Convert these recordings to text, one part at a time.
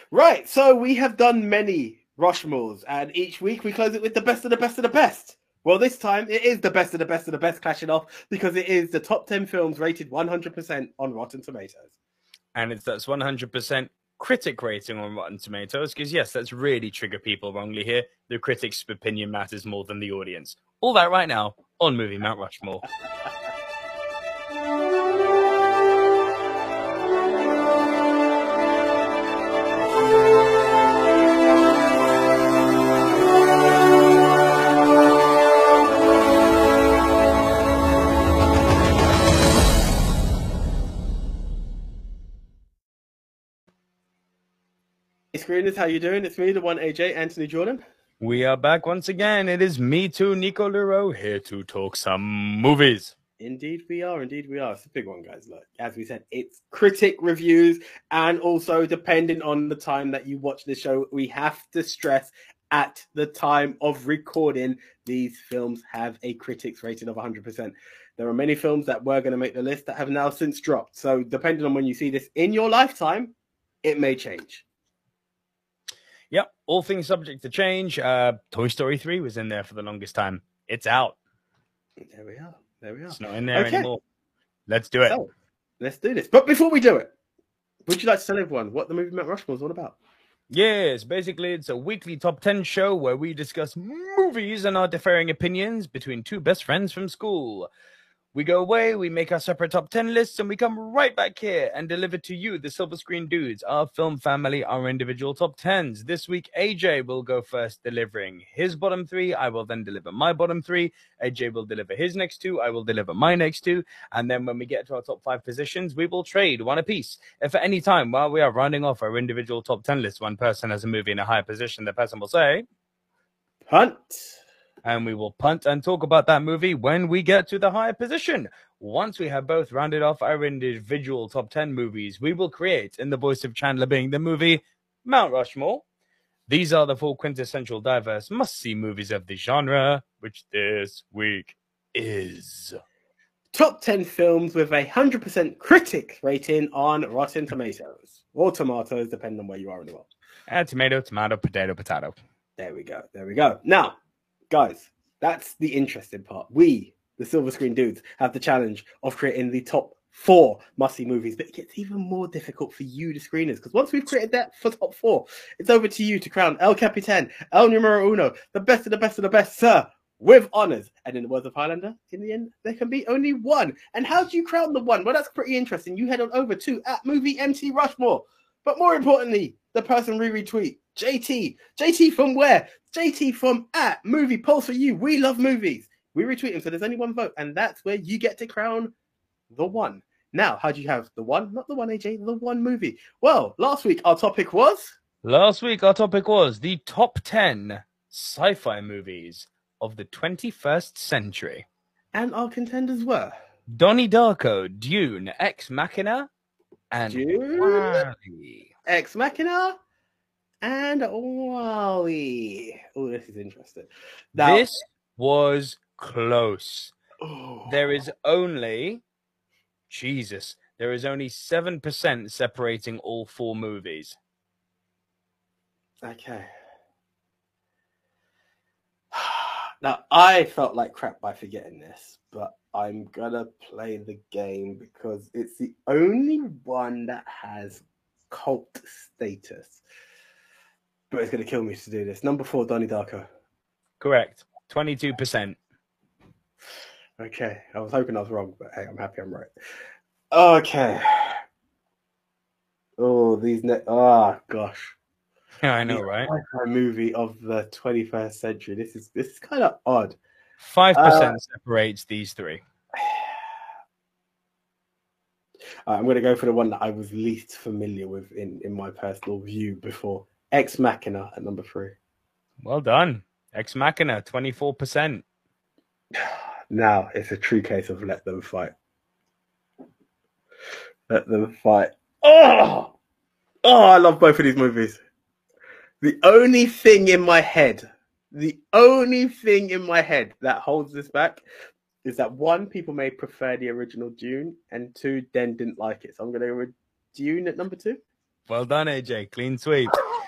Right, so we have done many Rushmores, and each week we close it with the best of the best of the best. Well, this time it is the best of the best of the best clashing off because it is the top 10 films rated 100% on Rotten Tomatoes. And that's 100% critic rating on Rotten Tomatoes, because yes, that's really trigger people wrongly here. The critic's opinion matters more than the audience. All that right now on Movie Mount Rushmore. Screeners, how you doing? It's me, the one AJ, Anthony Jordan. We are back once again. It is me too, Nico Luro, here to talk some movies. Indeed we are. Indeed we are. It's a big one, guys. Look, as we said, it's critic reviews, and also depending on the time that you watch the show, we have to stress at the time of recording, these films have a critics rating of 100%. There are many films that were going to make the list that have now since dropped. So depending on when you see this in your lifetime, it may change. Yep, all things subject to change. Toy Story 3 was in there for the longest time. It's out. There we are. There we are. It's not in there anymore. Let's do it. So, let's do this. But before we do it, would you like to tell everyone what the movie Mount Rushmore is all about? Yes, basically it's a weekly top 10 show where we discuss movies and our differing opinions between two best friends from school. We go away, we make our separate top 10 lists, and we come right back here and deliver to you, the Silver Screen Dudes, our film family, our individual top 10s. This week, AJ will go first, delivering his bottom 3. I will then deliver my bottom 3. AJ will deliver his next 2. I will deliver my next 2. And then when we get to our top 5 positions, we will trade one apiece. If at any time, while we are rounding off our individual top 10 lists, one person has a movie in a higher position, the person will say, Punt. And we will punt and talk about that movie when we get to the higher position. Once we have both rounded off our individual top 10 movies, we will create, in the voice of Chandler Bing, the movie Mount Rushmore. These are the 4 quintessential diverse must-see movies of the genre, which this week is... Top 10 films with a 100% critic rating on Rotten Tomatoes. Or tomatoes, depending on where you are in the world. Tomato, tomato, potato, potato. There we go. There we go. Now, guys, that's the interesting part. We, the Silver Screen Dudes, have the challenge of creating the top 4 must-see movies, but it gets even more difficult for you, the screeners, because once we've created that for top 4, it's over to you to crown El Capitan, El Numero Uno, the best of the best of the best, sir, with honors. And in the words of Highlander, in the end, there can be only one. And how do you crown the one? Well, that's pretty interesting. You head on over to @MovieMT_Rushmore. But more importantly, the person we retweet, JT. JT from where? JT from @MoviePulse4You. We love movies. We retweet him, so there's only one vote, and that's where you get to crown the one. Now, how do you have the one? Not the one, AJ, the one movie. Well, last week our topic was the top 10 sci-fi movies of the 21st century. And our contenders were Donnie Darko, Dune, Ex Machina, and Dune, WALL-E. Ex Machina, and WALL-E. Oh, this is interesting. Now, this was close. Oh. There is only 7% separating all 4 movies. Okay. Now, I felt like crap by forgetting this, but I'm gonna play the game because it's the only one that has cult status. But it's gonna kill me to do this. Number 4, Donnie Darko. Correct. 22%. Okay. I was hoping I was wrong, but hey, I'm happy I'm right. Okay. Oh, oh gosh. Yeah, I know, right? A movie of the 21st century. This is kind of odd. 5% separates these 3. I'm going to go for the one that I was least familiar with in my personal view before. Ex Machina at number 3. Well done. Ex Machina, 24%. Now it's a true case of let them fight. Let them fight. Oh, I love both of these movies. The only thing in my head that holds this back is that 1, people may prefer the original Dune, and 2, then didn't like it. So I'm going to go with Dune at number 2. Well done, AJ. Clean sweep.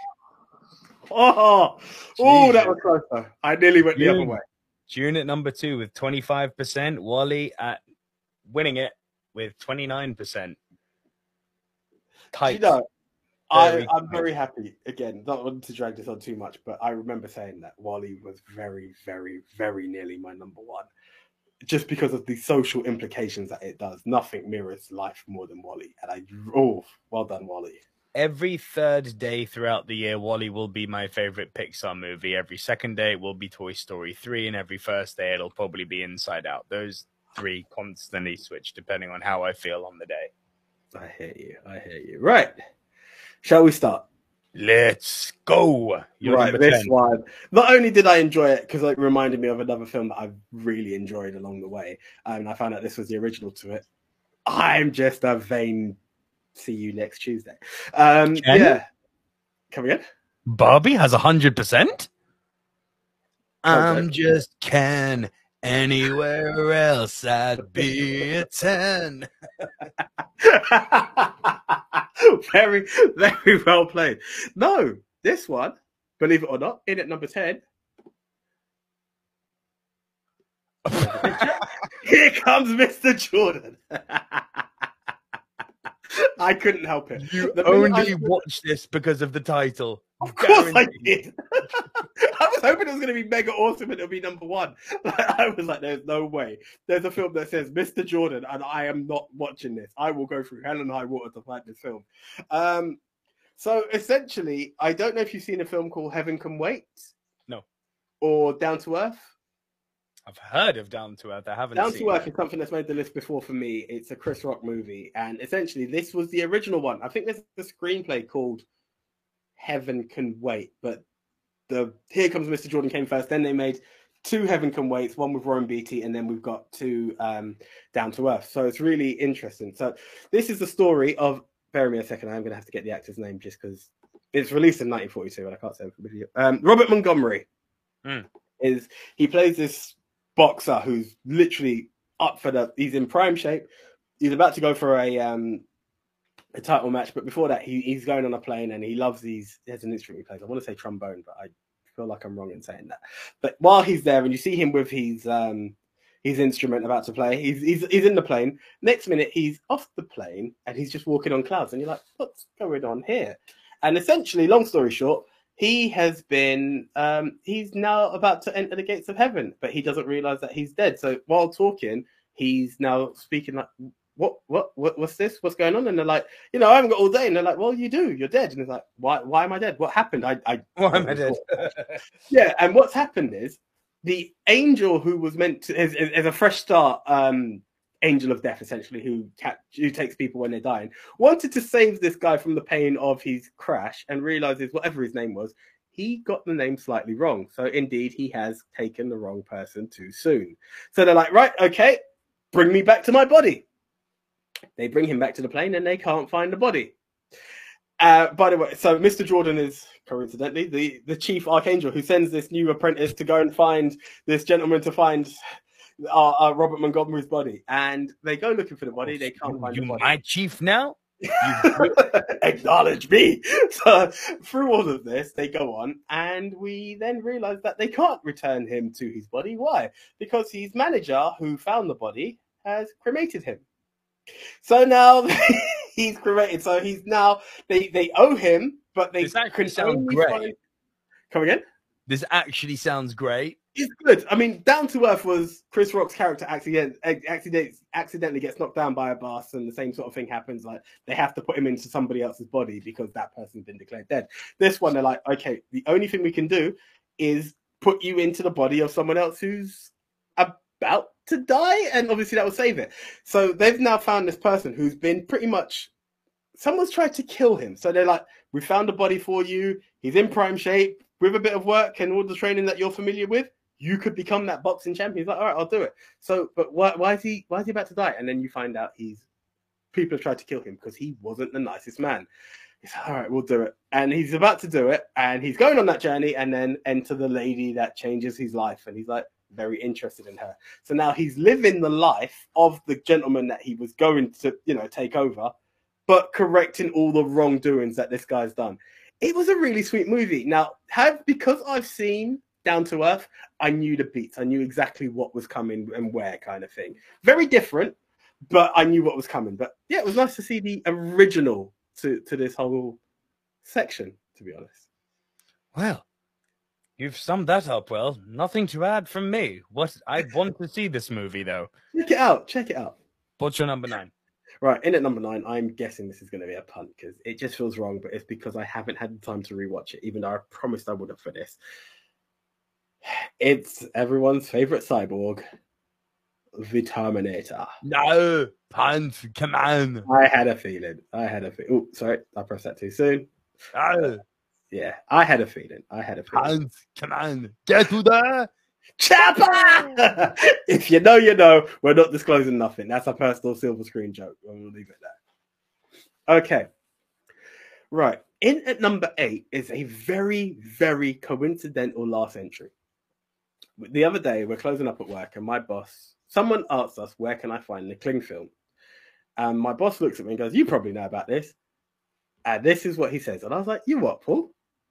Oh, that was close though. I nearly went the other way. June at number 2 with 25%. Wally at winning it with 29%. You know, I'm very happy. Again, not wanting to drag this on too much, but I remember saying that Wally was very, very, very nearly my number 1. Just because of the social implications that it does. Nothing mirrors life more than Wally. And well done, Wally. Every third day throughout the year, Wally will be my favorite Pixar movie. Every second day, it will be Toy Story 3. And every first day, it'll probably be Inside Out. Those 3 constantly switch depending on how I feel on the day. I hear you. Right. Shall we start? Let's go. Right, this 10. One. Not only did I enjoy it because it reminded me of another film that I've really enjoyed along the way, and I found out this was the original to it. I'm just a vain. See you next Tuesday. Yeah. Come again? Barbie has 100%. I'm just Ken. Anywhere else, I'd be a 10. Very, very well played. No, this one, believe it or not, in at number 10. Here comes Mr. Jordan. I couldn't help it. You only watched this because of the title. Of course I did. I was hoping it was going to be mega awesome and it'll be number 1. I was like, there's no way. There's a film that says Mr. Jordan and I am not watching this. I will go through hell and high water to find this film. So essentially, I don't know if you've seen a film called Heaven Can Wait. No. Or Down to Earth. I've heard of Down to Earth. I haven't Down seen to Earth is something that's made the list before for me. It's a Chris Rock movie. And essentially, this was the original one. I think there's a screenplay called Heaven Can Wait. But Here Comes Mr. Jordan came first. Then they made 2 Heaven Can Waits, one with Warren Beatty. And then we've got 2 Down to Earth. So it's really interesting. So this is the story of... Bear me a second. I'm going to have to get the actor's name just because it's released in 1942 and I can't say it. Robert Montgomery. He plays this boxer who's literally up for he's in prime shape. He's about to go for a title match, but before that, he's going on a plane and he loves these. There's an instrument he plays. I want to say trombone, but I feel like I'm wrong in saying that. But while he's there, and you see him with his instrument about to play, he's in the plane. Next minute, he's off the plane and he's just walking on clouds, and you're like, what's going on here? And essentially, long story short, he has been, he's now about to enter the gates of heaven, but he doesn't realize that he's dead. So while talking, he's now speaking like, what's this? What's going on? And they're like, I haven't got all day. And they're like, well, you do. You're dead. And he's like, why am I dead? What happened? Why am I dead? Yeah. And what's happened is the angel who was meant to, is a fresh start, angel of death, essentially, who takes people when they're dying, wanted to save this guy from the pain of his crash and realizes whatever his name was, he got the name slightly wrong. So indeed, he has taken the wrong person too soon. So they're like, right, okay, bring me back to my body. They bring him back to the plane and they can't find the body. By the way, so Mr. Jordan is coincidentally the chief archangel who sends this new apprentice to go and find this gentleman to find Robert Montgomery's body, and they go looking for the body. They can't find the body. My chief now? Acknowledge me. So through all of this, they go on, and we then realize that they can't return him to his body. Why? Because his manager, who found the body, has cremated him. So now he's cremated. So he's now they owe him, but they can sound great. Come again? This actually sounds great. It's good. I mean, Down to Earth was Chris Rock's character accidentally gets knocked down by a bus, and the same sort of thing happens. Like, they have to put him into somebody else's body because that person's been declared dead. This one, they're like, okay, the only thing we can do is put you into the body of someone else who's about to die, and obviously that will save it. So they've now found this person who's been pretty much... Someone's tried to kill him. So they're like, we found a body for you. He's in prime shape. With a bit of work and all the training that you're familiar with, you could become that boxing champion. He's like, all right, I'll do it. So, but why is he about to die? And then you find out people have tried to kill him because he wasn't the nicest man. He's like, all right, we'll do it. And he's about to do it. And he's going on that journey and then enter the lady that changes his life. And he's like very interested in her. So now he's living the life of the gentleman that he was going to, take over but correcting all the wrongdoings that this guy's done. It was a really sweet movie. Now, because I've seen Down to Earth, I knew the beats. I knew exactly what was coming and where, kind of thing. Very different, but I knew what was coming. But yeah, it was nice to see the original to this whole section, to be honest. Well, you've summed that up well. Nothing to add from me. I want to see this movie, though. Check it out. Check it out. What's your number 9? Right, in at number 9, I'm guessing this is going to be a punt because it just feels wrong, but it's because I haven't had the time to rewatch it, even though I promised I would have for this. It's everyone's favorite cyborg, the Terminator. No, punt, come on. I had a feeling. Oh, sorry, I pressed that too soon. No. Yeah, I had a feeling. Punt, come on. Get to there. Chopper! If you know, you know. We're not disclosing nothing. That's a personal silver screen joke. We'll leave it there. Okay. Right. In at number 8 is a very, very coincidental last entry. The other day, we're closing up at work, and someone asked us, where can I find the Kling film? And my boss looks at me and goes, you probably know about this. And this is what he says. And I was like, you what, Paul?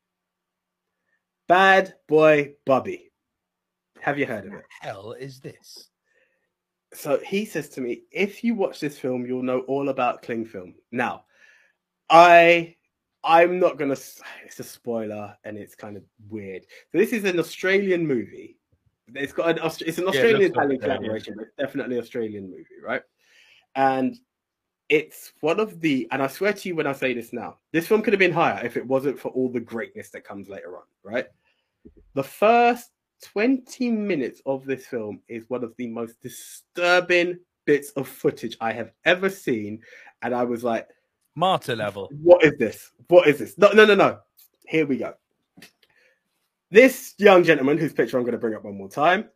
Bad Boy Bubby. Have you heard of it? What the hell is this? So he says to me, if you watch this film, you'll know all about Kling film. Now, I'm not going to... It's a spoiler, and it's kind of weird. So this is an Australian movie. It's an Australian-Italian collaboration, but it's definitely an Australian movie, right? And it's one of the... And I swear to you when I say this now, this film could have been higher if it wasn't for all the greatness that comes later on, right? The first 20 minutes of this film is one of the most disturbing bits of footage I have ever seen. And I was like... Martyr level. What is this? No. Here we go. This young gentleman, whose picture I'm going to bring up one more time.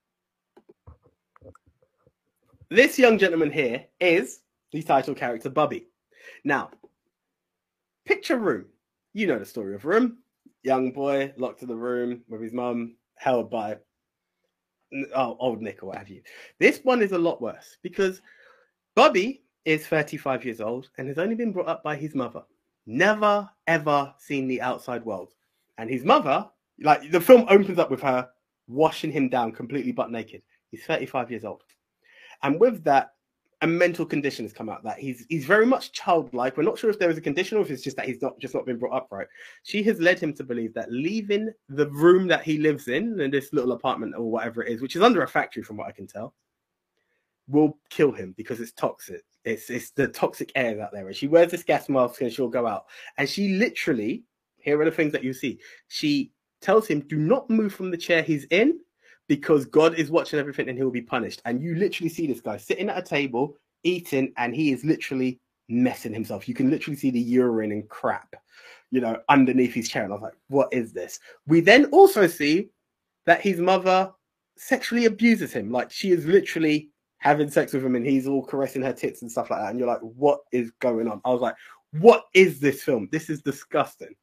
This young gentleman here is the title character, Bubby. Now, picture Room. You know the story of Room. Young boy locked in the room with his mum, held by old Nick or what have you. This one is a lot worse because Bubby is 35 years old and has only been brought up by his mother. Never, ever seen the outside world. And his mother, like the film opens up with her washing him down completely butt naked. He's 35 years old. And with that, a mental condition has come out that he's very much childlike. We're not sure if there is a condition or if it's just that he's not been brought up right. She has led him to believe that leaving the room that he lives in this little apartment or whatever it is, which is under a factory from what I can tell, will kill him because it's toxic. It's the toxic air out there. And she wears this gas mask and she'll go out. And she literally, here are the things that you see. She tells him, do not move from the chair he's in because God is watching everything and he'll be punished. And you literally see this guy sitting at a table, eating, and he is literally messing himself. You can literally see the urine and crap, underneath his chair. And I was like, what is this? We then also see that his mother sexually abuses him. Like she is literally having sex with him and he's all caressing her tits and stuff like that. And you're like, what is going on? I was like, what is this film? This is disgusting.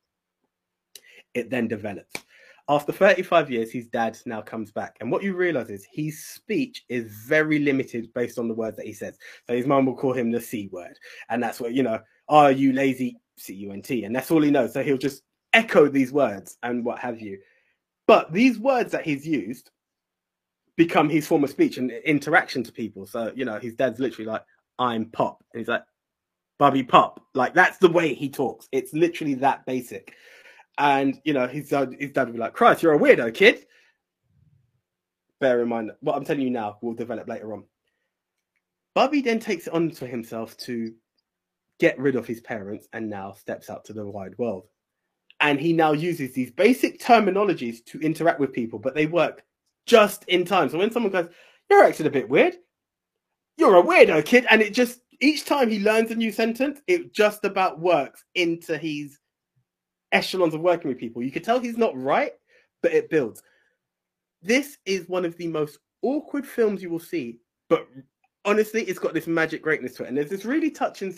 It then develops. After 35 years, his dad now comes back. And what you realize is his speech is very limited based on the words that he says. So his mom will call him the C word. And that's what, are you lazy? C-U-N-T. And that's all he knows. So he'll just echo these words and what have you. But these words that he's used become his form of speech and interaction to people. So, his dad's literally like, I'm Pop. And he's like, Bubby Pop. Like, that's the way he talks. It's literally that basic. And, his dad would be like, Christ, you're a weirdo, kid. Bear in mind, what I'm telling you now will develop later on. Bubby then takes it on for himself to get rid of his parents and now steps out to the wide world. And he now uses these basic terminologies to interact with people, but they work just in time. So when someone goes, you're acting a bit weird. You're a weirdo, kid. And it just, each time he learns a new sentence, it just about works into his echelons of working with people. You can tell he's not right, but it builds. This is one of the most awkward films you will see, but honestly, it's got this magic greatness to it. And there's this really touching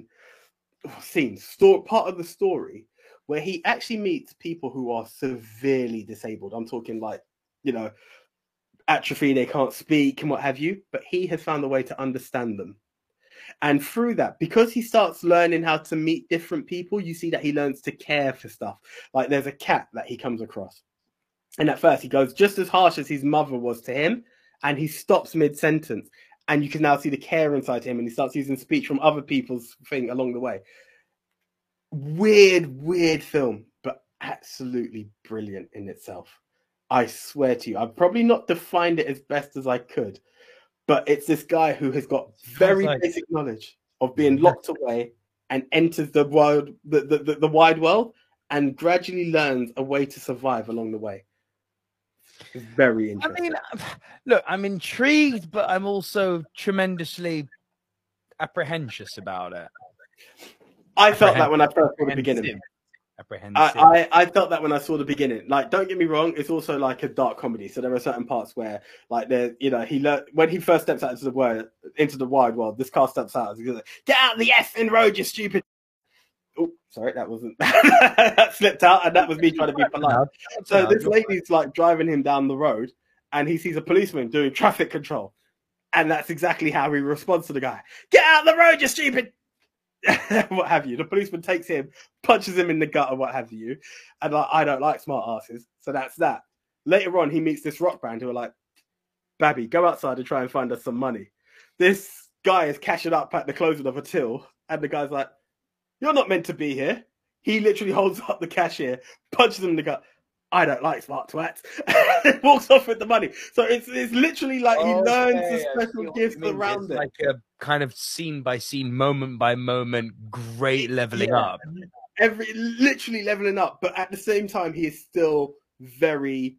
part of the story where he actually meets people who are severely disabled. I'm talking like, atrophy, they can't speak and what have you, but he has found a way to understand them. And through that, because he starts learning how to meet different people, you see that he learns to care for stuff. Like there's a cat that he comes across. And at first he goes just as harsh as his mother was to him. And he stops mid-sentence. And you can now see the care inside him. And he starts using speech from other people's thing along the way. Weird film, but absolutely brilliant in itself. I swear to you, I've probably not defined it as best as I could, but it's this guy who has got very basic knowledge of being locked away and enters the wide world and gradually learns a way to survive along the way. It's very interesting. I mean, look, I'm intrigued, but I'm also tremendously apprehensive about it. I felt that when I first saw the beginning. I felt that when I saw the beginning. Like, don't get me wrong, it's also like a dark comedy. So there are certain parts where, like, there, you know, he learned when he first steps out into the wide world. This car steps out. He's like, "Get out of the effing road, you stupid!" Oh, sorry, that wasn't that slipped out, and that was me trying to be polite. So this lady's like driving him down the road, and he sees a policeman doing traffic control, and that's exactly how he responds to the guy: "Get out of the road, you stupid!" What have you. The policeman takes him, punches him in the gut or what have you, and like, I don't like smart asses, so that's that. Later on, he meets this rock band who are like, "Babby, go outside and try and find us some money." This guy is cashing up at the closing of a till, and the guy's like, "You're not meant to be here." He literally holds up the cashier, punches him in the gut. "I don't like smart twats." Walks off with the money. So it's literally like he learns the special gifts around it. Like a kind of scene by scene, moment by moment, great leveling up. Literally leveling up, but at the same time, he is still very.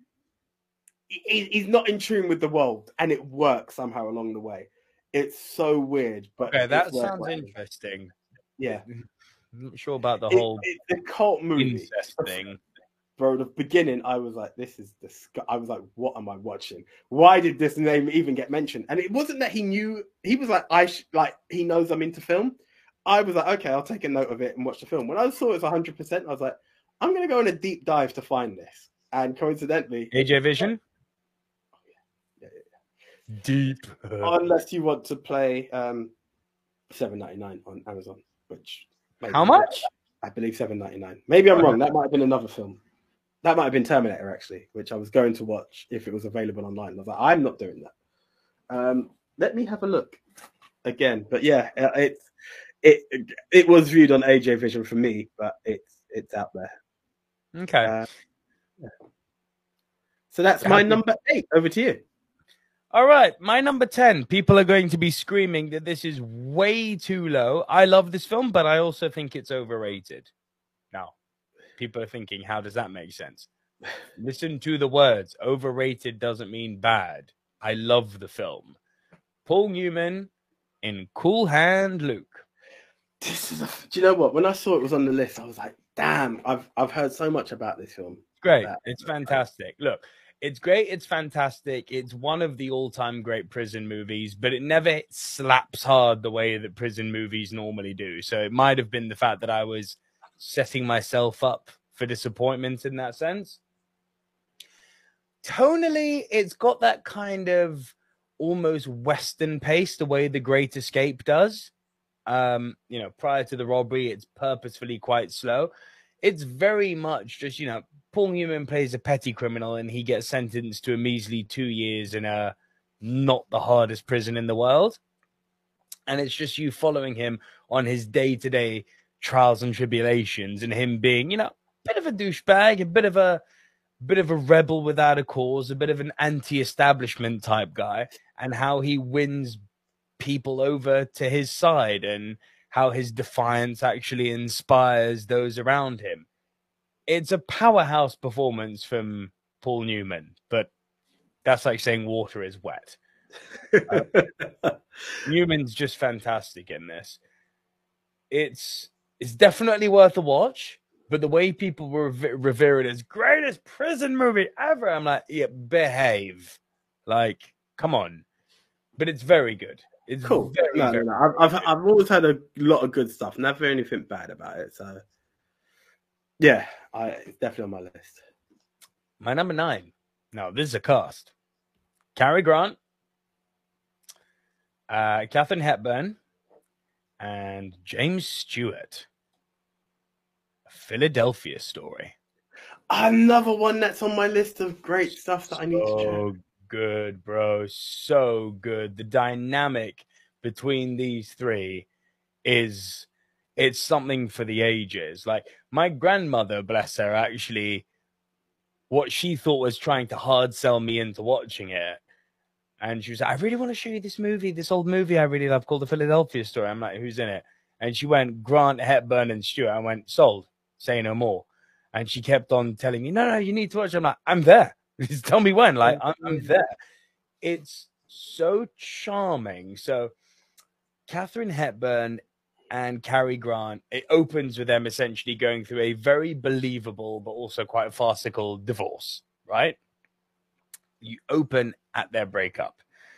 He's not in tune with the world, and it works somehow along the way. It's so weird, but okay, that sounds interesting. Yeah, I'm not sure about the whole it's a cult movie incest thing. Bro, the beginning, I was like, this is I was like, what am I watching? Why did this name even get mentioned? And it wasn't that he knew. He was like, he knows I'm into film. I was like, okay, I'll take a note of it and watch the film. When I saw it was 100%, I was like, I'm going to go on a deep dive to find this. And coincidentally... AJ Vision? Yeah. Deep. Unless you want to play $7.99 on Amazon, which... How much? I believe $7.99. Maybe I'm wrong. That might have been another film. That might have been Terminator, actually, which I was going to watch if it was available online. I was like, I'm not doing that. Let me have a look again. But yeah, it was viewed on AJ Vision for me, but it's out there. Okay. Yeah. So that's my number 8. Over to you. All right, my number 10. People are going to be screaming that this is way too low. I love this film, but I also think it's overrated. Now, people are thinking, how does that make sense? Listen to the words. Overrated doesn't mean bad. I love the film. Paul Newman in Cool Hand Luke. Do you know what? When I saw it was on the list, I was like, damn, I've heard so much about this film. Great. It's fantastic. Look, it's great. It's fantastic. It's one of the all-time great prison movies, but it never slaps hard the way that prison movies normally do. So it might have been the fact that I was setting myself up for disappointment in that sense. Tonally, it's got that kind of almost Western pace, the way The Great Escape does. Prior to the robbery, it's purposefully quite slow. It's very much just, Paul Newman plays a petty criminal and he gets sentenced to a measly 2 years in a not the hardest prison in the world. And it's just you following him on his day-to-day trials and tribulations and him being, a bit of a douchebag, a bit of a rebel without a cause, a bit of an anti-establishment type guy, and how he wins people over to his side and how his defiance actually inspires those around him. It's a powerhouse performance from Paul Newman, but that's like saying water is wet. Newman's just fantastic in this. It's definitely worth a watch, but the way people revere it as greatest prison movie ever, I'm like, yeah, behave. Like, come on. But it's very good. It's cool. Very no. I've always had a lot of good stuff. Never anything bad about it. So yeah, it's definitely on my list. My number 9. Now this is a cast: Cary Grant, Katharine Hepburn, and James Stewart. A Philadelphia Story. Another one that's on my list of great stuff that I need to check. So good, bro. So good. The dynamic between these three it's something for the ages. Like my grandmother, bless her, actually, what she thought was trying to hard sell me into watching it. And she was like, I really want to show you this movie, this old movie I really love called The Philadelphia Story. I'm like, who's in it? And she went, Grant, Hepburn, and Stewart. I went, sold. Say no more. And she kept on telling me, no, you need to watch it. I'm like, I'm there. Just tell me when. Like, I'm there. It's so charming. So Katharine Hepburn and Cary Grant, it opens with them essentially going through a very believable but also quite farcical divorce, right? You open at their breakup.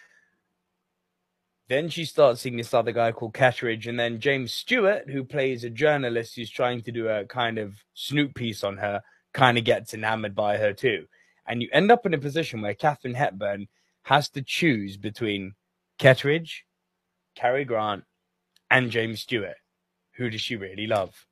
Then she starts seeing this other guy called Catteridge, and then James Stewart, who plays a journalist who's trying to do a kind of snoop piece on her, kind of gets enamored by her too. And you end up in a position where Katharine Hepburn has to choose between Catteridge, Cary Grant, and James Stewart. Who does she really love?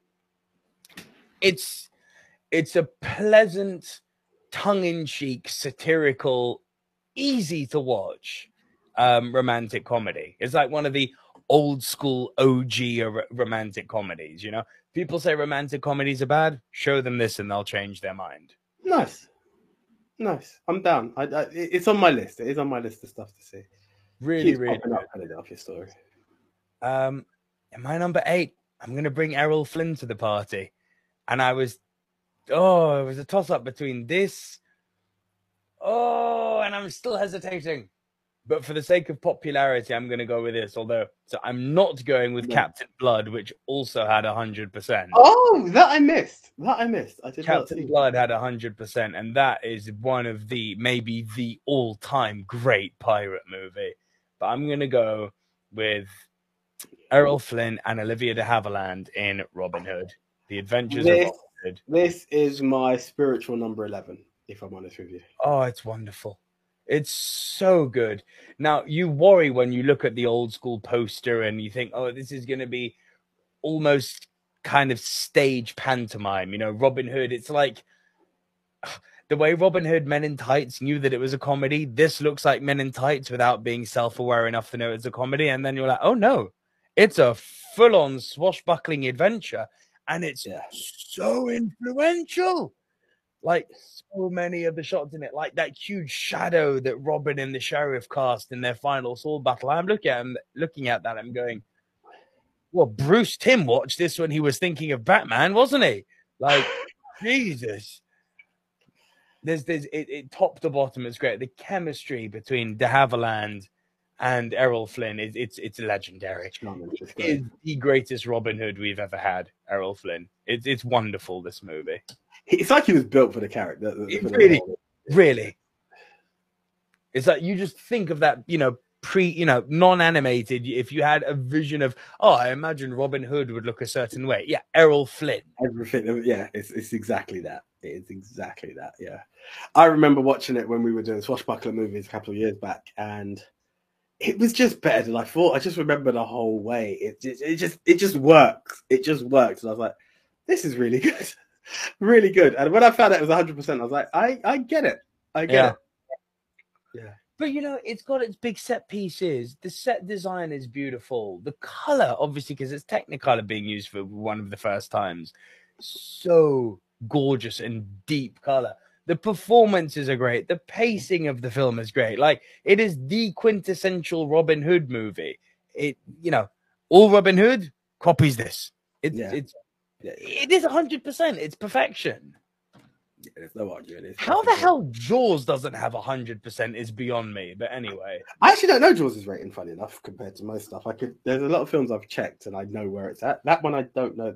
It's a pleasant, tongue-in-cheek, satirical, easy to watch romantic comedy. It's like one of the old school OG romantic comedies, you know? People say romantic comedies are bad. Show them this and they'll change their mind. Nice. I'm down. It's on my list. It is on my list of stuff to see. Really, really good. Philadelphia Story. In my number 8, I'm going to bring Errol Flynn to the party. And it was a toss-up between this. And I'm still hesitating. But for the sake of popularity, I'm going to go with this. So I'm not going with Captain Blood, which also had 100%. Oh, that I missed. Captain Blood had 100%, and that is one of maybe the all-time great pirate movie. But I'm going to go with Errol Flynn and Olivia de Havilland in Robin Hood. The Adventures of Robin Hood. This is my spiritual number 11, if I'm honest with you. Oh, it's wonderful. It's so good. Now, you worry when you look at the old school poster and you think, oh, this is going to be almost kind of stage pantomime. You know, Robin Hood, it's like the way Robin Hood Men in Tights knew that it was a comedy. This looks like Men in Tights without being self-aware enough to know it's a comedy. And then you're like, oh, no, it's a full-on swashbuckling adventure. And it's so influential. Like so many of the shots in it, like that huge shadow that Robin and the sheriff cast in their final sword battle. I'm looking at that. I'm going, well, Bruce Timm watched this when he was thinking of Batman, wasn't he? Like, Jesus. It top to bottom. It's great. The chemistry between de Havilland and Errol Flynn it's legendary. It's the greatest Robin Hood we've ever had. Errol Flynn. It's wonderful. This movie. It's like he was built for the character. Really. It's like you just think of that, non-animated. If you had a vision of, I imagine Robin Hood would look a certain way. Yeah, Errol Flynn. Everything. Yeah, it's exactly that. It is exactly that. Yeah, I remember watching it when we were doing swashbuckler movies a couple of years back, and it was just better than I thought. I just remember the whole way. It just works. It just works, and I was like, this is really good. Really good. And when I found out it was 100%, I was like, I get it. I get it. Yeah. But, it's got its big set pieces. The set design is beautiful. The color, obviously, because it's Technicolor being used for one of the first times. So gorgeous and deep color. The performances are great. The pacing of the film is great. Like, it is the quintessential Robin Hood movie. All Robin Hood copies this. It is 100%. It's perfection. Yeah, there's no argument. How the hell Jaws doesn't have 100% is beyond me. But anyway, I actually don't know Jaws' rating. Funny enough, compared to most stuff, there's a lot of films I've checked and I know where it's at. That one I don't know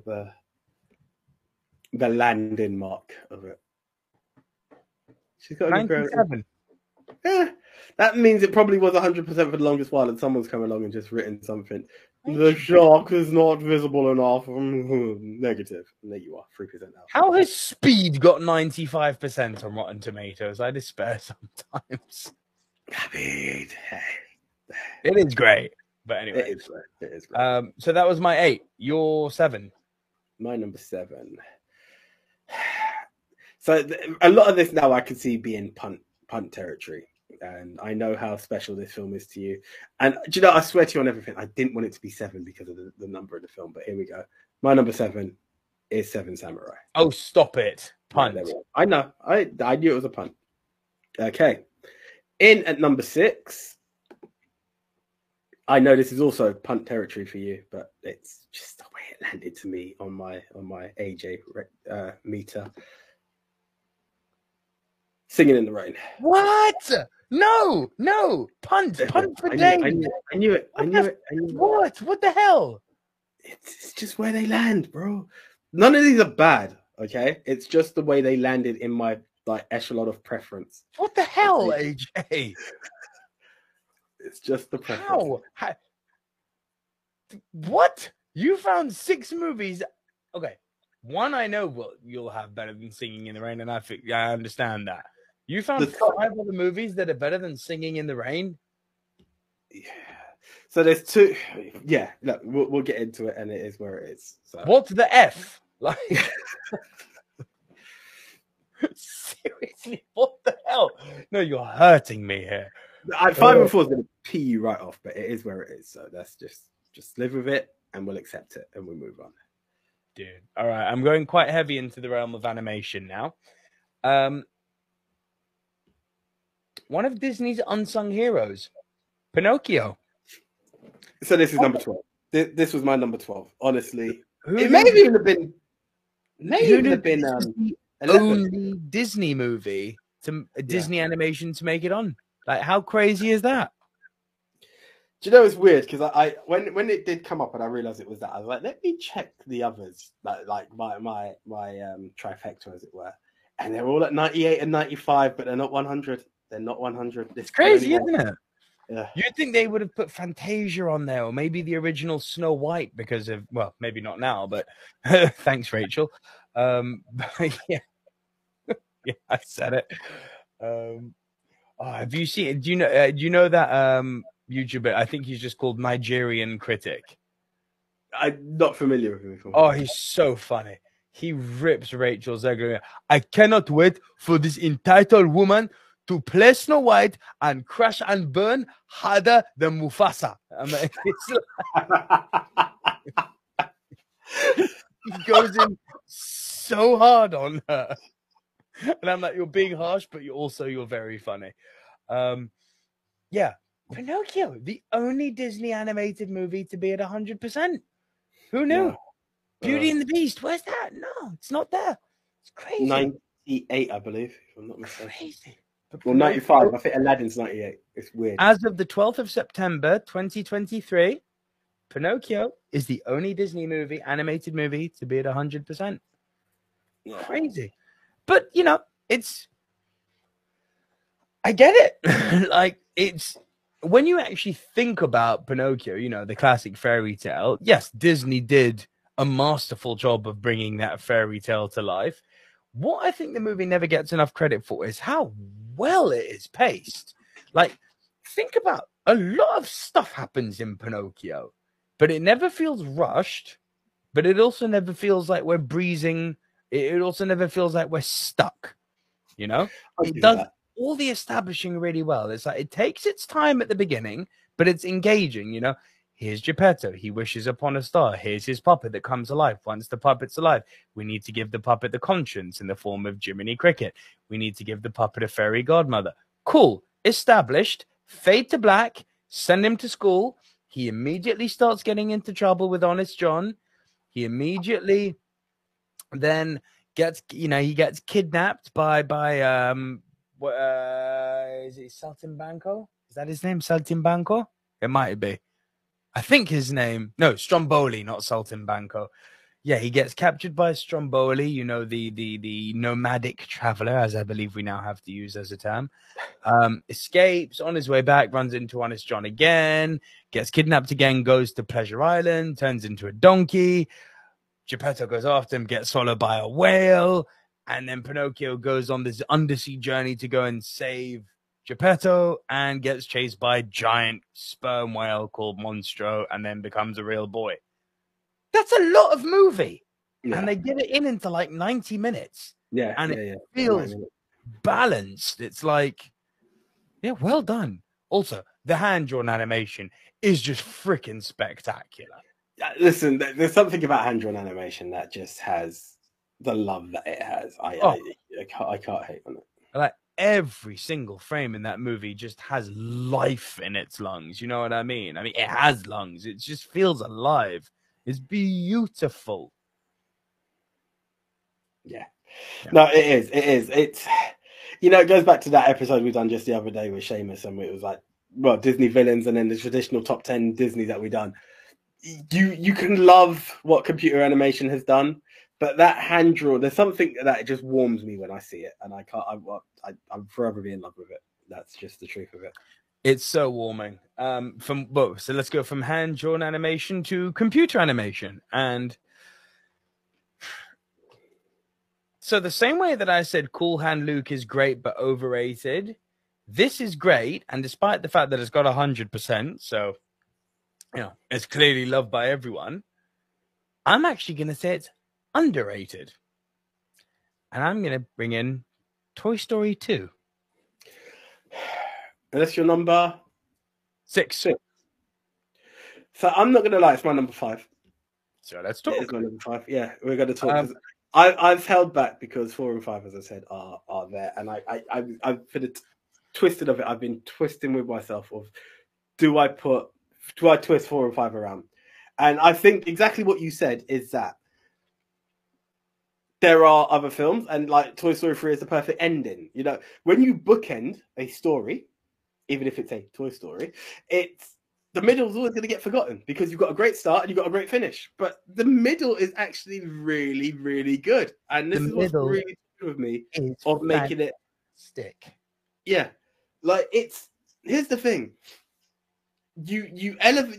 the landing mark of it. She's got 97. Yeah, that means it probably was 100% for the longest while, and someone's come along and just written something. The shark is not visible enough. Negative. And there you are, 3% out. How has Speed got 95% on Rotten Tomatoes? I despair sometimes. I mean, it is great. But anyway, It is great. It is great. So that was my 8. Your 7. My number 7. So a lot of this now I can see being punt territory, and I know how special this film is to you. And do you know, I swear to you on everything, I didn't want it to be 7 because of the number of the film, but here we go. My number 7 is Seven Samurai. Oh, stop it! Punt. Yeah, I know. I knew it was a punt. Okay. In at number 6. I know this is also punt territory for you, but it's just the way it landed to me on my AJ meter. Singing in the Rain. What? No, punt for Dave. I knew it. What? What the hell? It's just where they land, bro. None of these are bad, okay? It's just the way they landed in my echelon of preference. What the hell, AJ? It's just the preference. How? What? You found 6 movies? Okay, one I know you'll have better than Singing in the Rain, and I understand that. You found 5 other movies that are better than Singing in the Rain? Yeah. So there's 2. Yeah, look, we'll get into it, and it is where it is. So. What's the F? Like, seriously, what the hell? No, you're hurting me here. 5 and 4 is going to pee you right off, but it is where it is. So that's just live with it, and we'll accept it, and we'll move on. Dude, all right, I'm going quite heavy into the realm of animation now. One of Disney's unsung heroes, Pinocchio. So this is number 12. This was my number 12. Honestly, it may even have been. The only Disney movie Disney animation to make it on. Like, how crazy is that? Do you know, it's weird because I when it did come up and I realized it was that, I was like, let me check the others, like my trifecta, as it were, and they're all at 98 and 95, but they're not 100. They're not 100. It's crazy, isn't it? Yeah. You'd think they would have put Fantasia on there, or maybe the original Snow White, because of, well, maybe not now, but thanks, Rachel. Yeah, yeah, I said it. Have you seen it? Do you know that YouTuber? I think he's just called Nigerian Critic. I'm not familiar with him. Oh, he's so funny. He rips Rachel Zegler. I cannot wait for this entitled woman to play Snow White and crash and burn harder than Mufasa. I mean, he goes in so hard on her. And I'm like, you're being harsh, but you're very funny. Yeah. Pinocchio, the only Disney animated movie to be at 100%. Who knew? Yeah. Beauty and the Beast, where's that? No, it's not there. It's crazy. 98, I believe, if I'm not mistaken. Crazy. Well, 95. I think Aladdin's 98. It's weird. As of the 12th of September, 2023, Pinocchio is the only Disney animated movie to be at 100%. Yeah. Crazy. But, you know, I get it. Like, it's, when you actually think about Pinocchio, you know, the classic fairy tale, yes, Disney did a masterful job of bringing that fairy tale to life. What I think the movie never gets enough credit for is how well it is paced. Like, think about, a lot of stuff happens in Pinocchio, but it never feels rushed, but it also never feels like we're breezing. It also never feels like we're stuck, you know? It does all the establishing really well. It's like, it takes its time at the beginning, but it's engaging, you know? Here's Geppetto. He wishes upon a star. Here's his puppet that comes alive. Once the puppet's alive, we need to give the puppet the conscience in the form of Jiminy Cricket. We need to give the puppet a fairy godmother. Cool. Established. Fade to black. Send him to school. He immediately starts getting into trouble with Honest John. He immediately then gets kidnapped by is it Saltimbanco? Is that his name? Saltimbanco? It might be. I think his name, no, Stromboli, not Saltimbanco. Yeah, he gets captured by Stromboli, you know, the nomadic traveler, as I believe we now have to use as a term. Escapes, on his way back, runs into Honest John again, gets kidnapped again, goes to Pleasure Island, turns into a donkey. Geppetto goes after him, gets swallowed by a whale, and then Pinocchio goes on this undersea journey to go and save Geppetto and gets chased by a giant sperm whale called Monstro and then becomes a real boy. That's a lot of movie. Yeah. And they get it into like 90 minutes. Yeah. And yeah, it feels balanced. It's like, yeah, well done. Also, the hand-drawn animation is just freaking spectacular. Listen, there's something about hand-drawn animation that just has the love that it has. I can't hate on it. Like every single frame in that movie just has life in its lungs. You know what I mean? I mean, it has lungs. It just feels alive. It's beautiful. Yeah. No, it is. It's, you know, it goes back to that episode we done just the other day with Seamus, and it was like, well, Disney villains, and then the traditional top 10 Disney that we done. You can love what computer animation has done, but that hand draw, there's something that just warms me when I see it, and I'm forever be in love with it. That's just the truth of it. It's so warming. So let's go from hand drawn animation to computer animation, and so the same way that I said Cool Hand Luke is great but overrated, this is great, and despite the fact that it's got 100%, so you know it's clearly loved by everyone, I'm actually going to say it's underrated, and I'm going to bring in Toy Story 2. And that's your number 6. So I'm not going to lie, it's my number 5. So let's talk. It's my number 5. Yeah, we're going to talk. I've held back because 4 and 5, as I said, are there, and I've for the twisted of it. I've been twisting with myself of do I twist 4 and 5 around, and I think exactly what you said is that there are other films, and like Toy Story 3 is the perfect ending. You know, when you bookend a story, even if it's a Toy Story, the middle is always going to get forgotten because you've got a great start and you've got a great finish. But the middle is actually really, really good. And this is what's really good with me of making it stick. Yeah. Like here's the thing. You've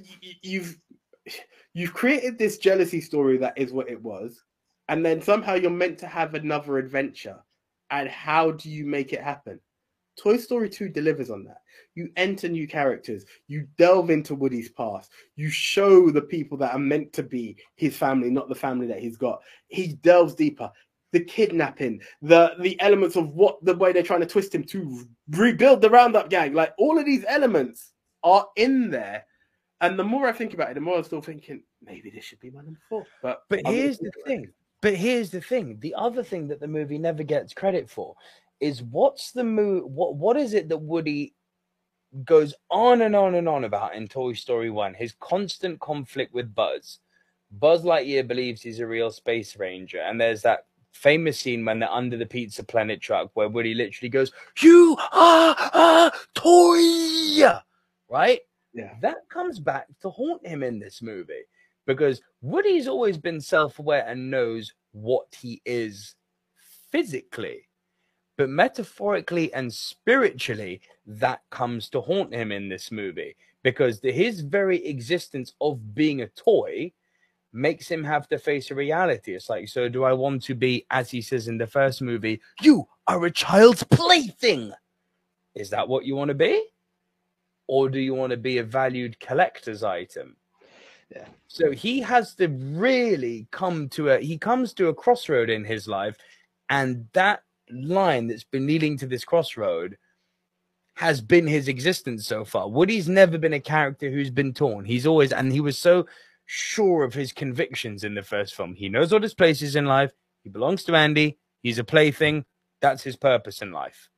created this jealousy story that is what it was. And then somehow you're meant to have another adventure. And how do you make it happen? Toy Story 2 delivers on that. You enter new characters. You delve into Woody's past. You show the people that are meant to be his family, not the family that he's got. He delves deeper. The kidnapping, the elements of the way they're trying to twist him to rebuild the Roundup gang. Like all of these elements are in there. And the more I think about it, the more I'm still thinking, maybe this should be my number 4. But here's the thing. The other thing that the movie never gets credit for is what is it that Woody goes on and on and on about in Toy Story 1? His constant conflict with Buzz. Buzz Lightyear believes he's a real space ranger, and there's that famous scene when they're under the Pizza Planet truck where Woody literally goes, "You are a toy!" Right? Yeah. That comes back to haunt him in this movie because Woody's always been self-aware and knows what he is physically. But metaphorically and spiritually, that comes to haunt him in this movie because his very existence of being a toy makes him have to face a reality. It's like, so do I want to be, as he says in the first movie, you are a child's plaything? Is that what you want to be? Or do you want to be a valued collector's item? Yeah. So he has to really come to a crossroad in his life, and that line that's been leading to this crossroad has been his existence so far. Woody's never been a character who's been torn. He was so sure of his convictions in the first film. He knows what his place is in life. He belongs to Andy. He's a plaything. That's his purpose in life.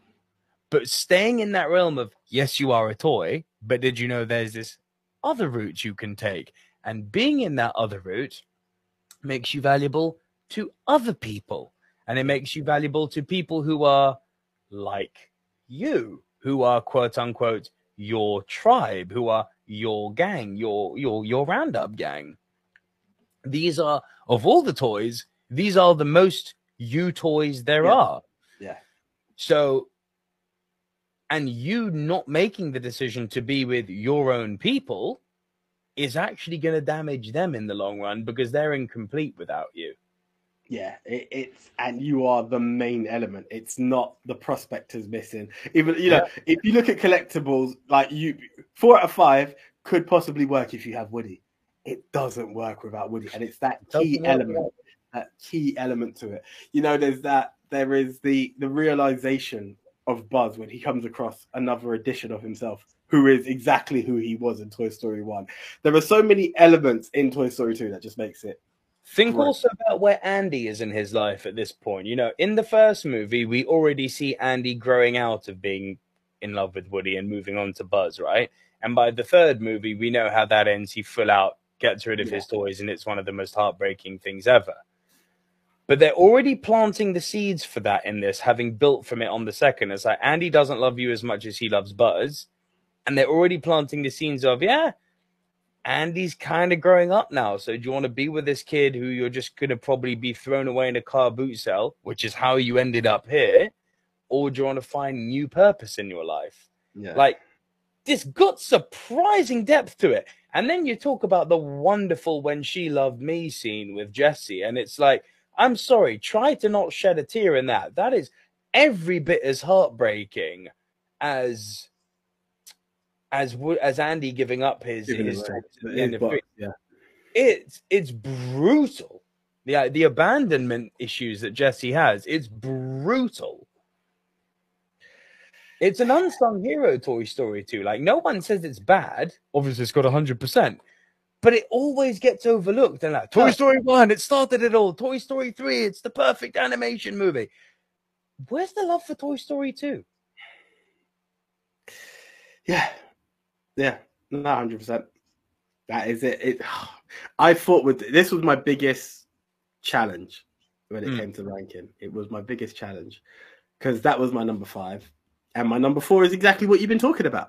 But staying in that realm of, yes, you are a toy, but did you know there's this other route you can take? And being in that other route makes you valuable to other people. And it makes you valuable to people who are like you, who are quote unquote your tribe, who are your gang, your Roundup gang. These are, of all the toys, these are the most you toys there are. Yeah. So, and you not making the decision to be with your own people is actually going to damage them in the long run because they're incomplete without you. Yeah, it's and you are the main element. It's not the prospectors missing. Even Yeah. if you look at collectibles, like 4 out of 5 could possibly work if you have Woody. It doesn't work without Woody, and it's that key element, to it. There is the realization of Buzz when he comes across another edition of himself, who is exactly who he was in Toy Story 1. There are so many elements in Toy Story 2 that just makes it. Think great. also about where Andy is in his life at this point. In the first movie, we already see Andy growing out of being in love with Woody and moving on to Buzz, right? And by the third movie, we know how that ends. He full out gets rid of his toys, and it's one of the most heartbreaking things ever. But they're already planting the seeds for that in this, having built from it on the second. It's like, Andy doesn't love you as much as he loves Buzz. And they're already planting the seeds of, Andy's kind of growing up now. So do you want to be with this kid who you're just going to probably be thrown away in a car boot cell, which is how you ended up here? Or do you want to find new purpose in your life? Yeah. Like, this got surprising depth to it. And then you talk about the wonderful When She Loved Me scene with Jesse. And it's like, I'm sorry, try to not shed a tear in that. That is every bit as heartbreaking as Andy giving up his box, yeah. It's brutal. The abandonment issues that Jesse has, it's brutal. It's an unsung hero, Toy Story 2. Like, no one says it's bad. Obviously, it's got 100%. But it always gets overlooked. And like, Toy Story 1, it started it all. Toy Story 3, it's the perfect animation movie. Where's the love for Toy Story 2? Yeah, 100%. That is it. I thought this was my biggest challenge when it came to ranking. It was my biggest challenge because that was my number 5, and my number 4 is exactly what you've been talking about.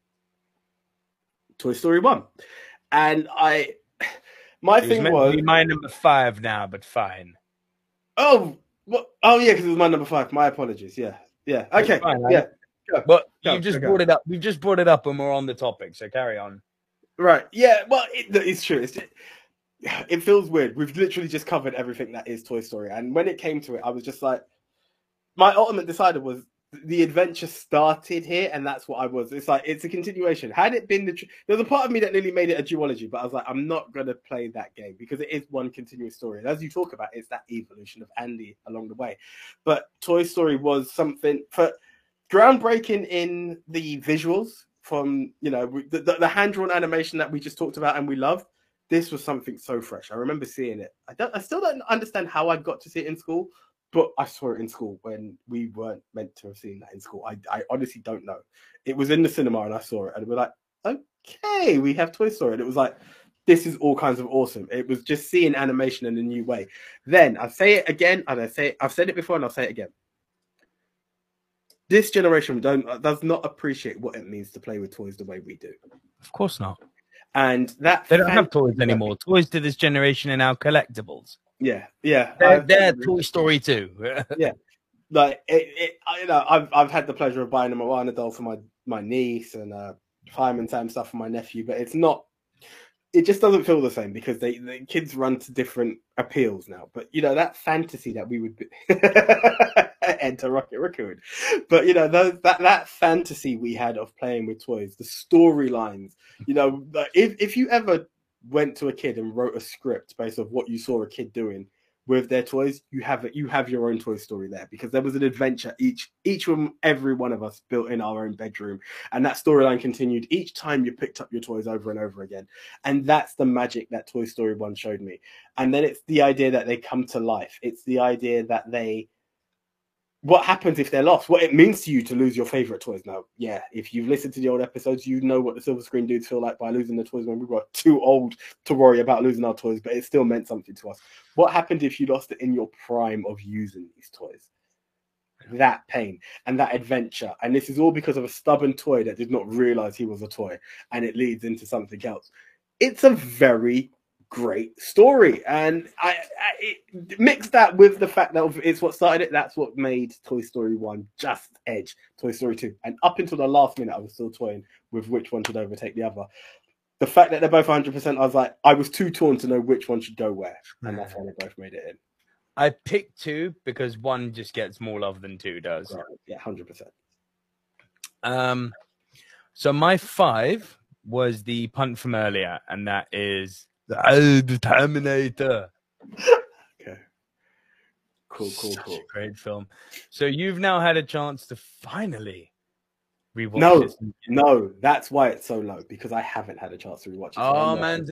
Toy Story 1, and my thing was my number 5 now, but fine. Oh yeah, because it was my number 5. My apologies. Yeah. Okay. Fine, yeah. But you just brought it up. We just brought it up when we're on the topic, so carry on. Right. Yeah. Well, it's true. It feels weird. We've literally just covered everything that is Toy Story, and when it came to it, I was just like, my ultimate decider was the adventure started here, and that's what I was. It's like it's a continuation. Had it been there's a part of me that nearly made it a duology, but I was like, I'm not gonna play that game because it is one continuous story. And as you talk about, it's that evolution of Andy along the way. But Toy Story was something for groundbreaking in the visuals from the hand-drawn animation that we just talked about and we loved. This was something so fresh. I remember seeing it. I still don't understand how I got to see it in school, but I saw it in school when we weren't meant to have seen that in school. I honestly don't know. It was in the cinema and I saw it and we're like, okay, we have Toy Story. And it was like, this is all kinds of awesome. It was just seeing animation in a new way. Then I say it again, and I've said it before and I'll say it again. This generation does not appreciate what it means to play with toys the way we do. Of course not. And that they don't have toys anymore. Toys to this generation are now collectibles. Yeah. They're Toy Story 2. Yeah, like I've had the pleasure of buying a Moana doll for my niece and Fireman Sam stuff for my nephew, but it's not. It just doesn't feel the same because the kids run to different appeals now. But that fantasy that we would be enter Rocket Raccoon, but that fantasy we had of playing with toys, the storylines. If you ever went to a kid and wrote a script based on what you saw a kid doing with their toys, you have your own Toy Story there because there was an adventure every one of us built in our own bedroom, and that storyline continued each time you picked up your toys over and over again. And that's the magic that Toy Story 1 showed me. And then it's the idea that they come to life. It's the idea that what happens if they're lost, what it means to you to lose your favorite toys. Now, yeah, if you've listened to the old episodes, you know what the Silver Screen Dudes feel like by losing their toys when we were too old to worry about losing our toys, but it still meant something to us. What happened if you lost it in your prime of using these toys? That pain and that adventure. And this is all because of a stubborn toy that did not realize he was a toy, and it leads into something else. It's a very great story, and I mix that with the fact that it's what started it. That's what made Toy Story 1 just edge Toy Story 2, and up until the last minute I was still toying with which one should overtake the other. The fact that they're both 100%, I was too torn to know which one should go where, and that's why they both made it in. I picked 2 because 1 just gets more love than 2 does. Right. Yeah, 100%. So my 5 was the punt from earlier, and that is the Terminator. Okay. Cool. Such a great film. So you've now had a chance to finally rewatch this. No, that's why it's so low, because I haven't had a chance to rewatch it. Oh, man.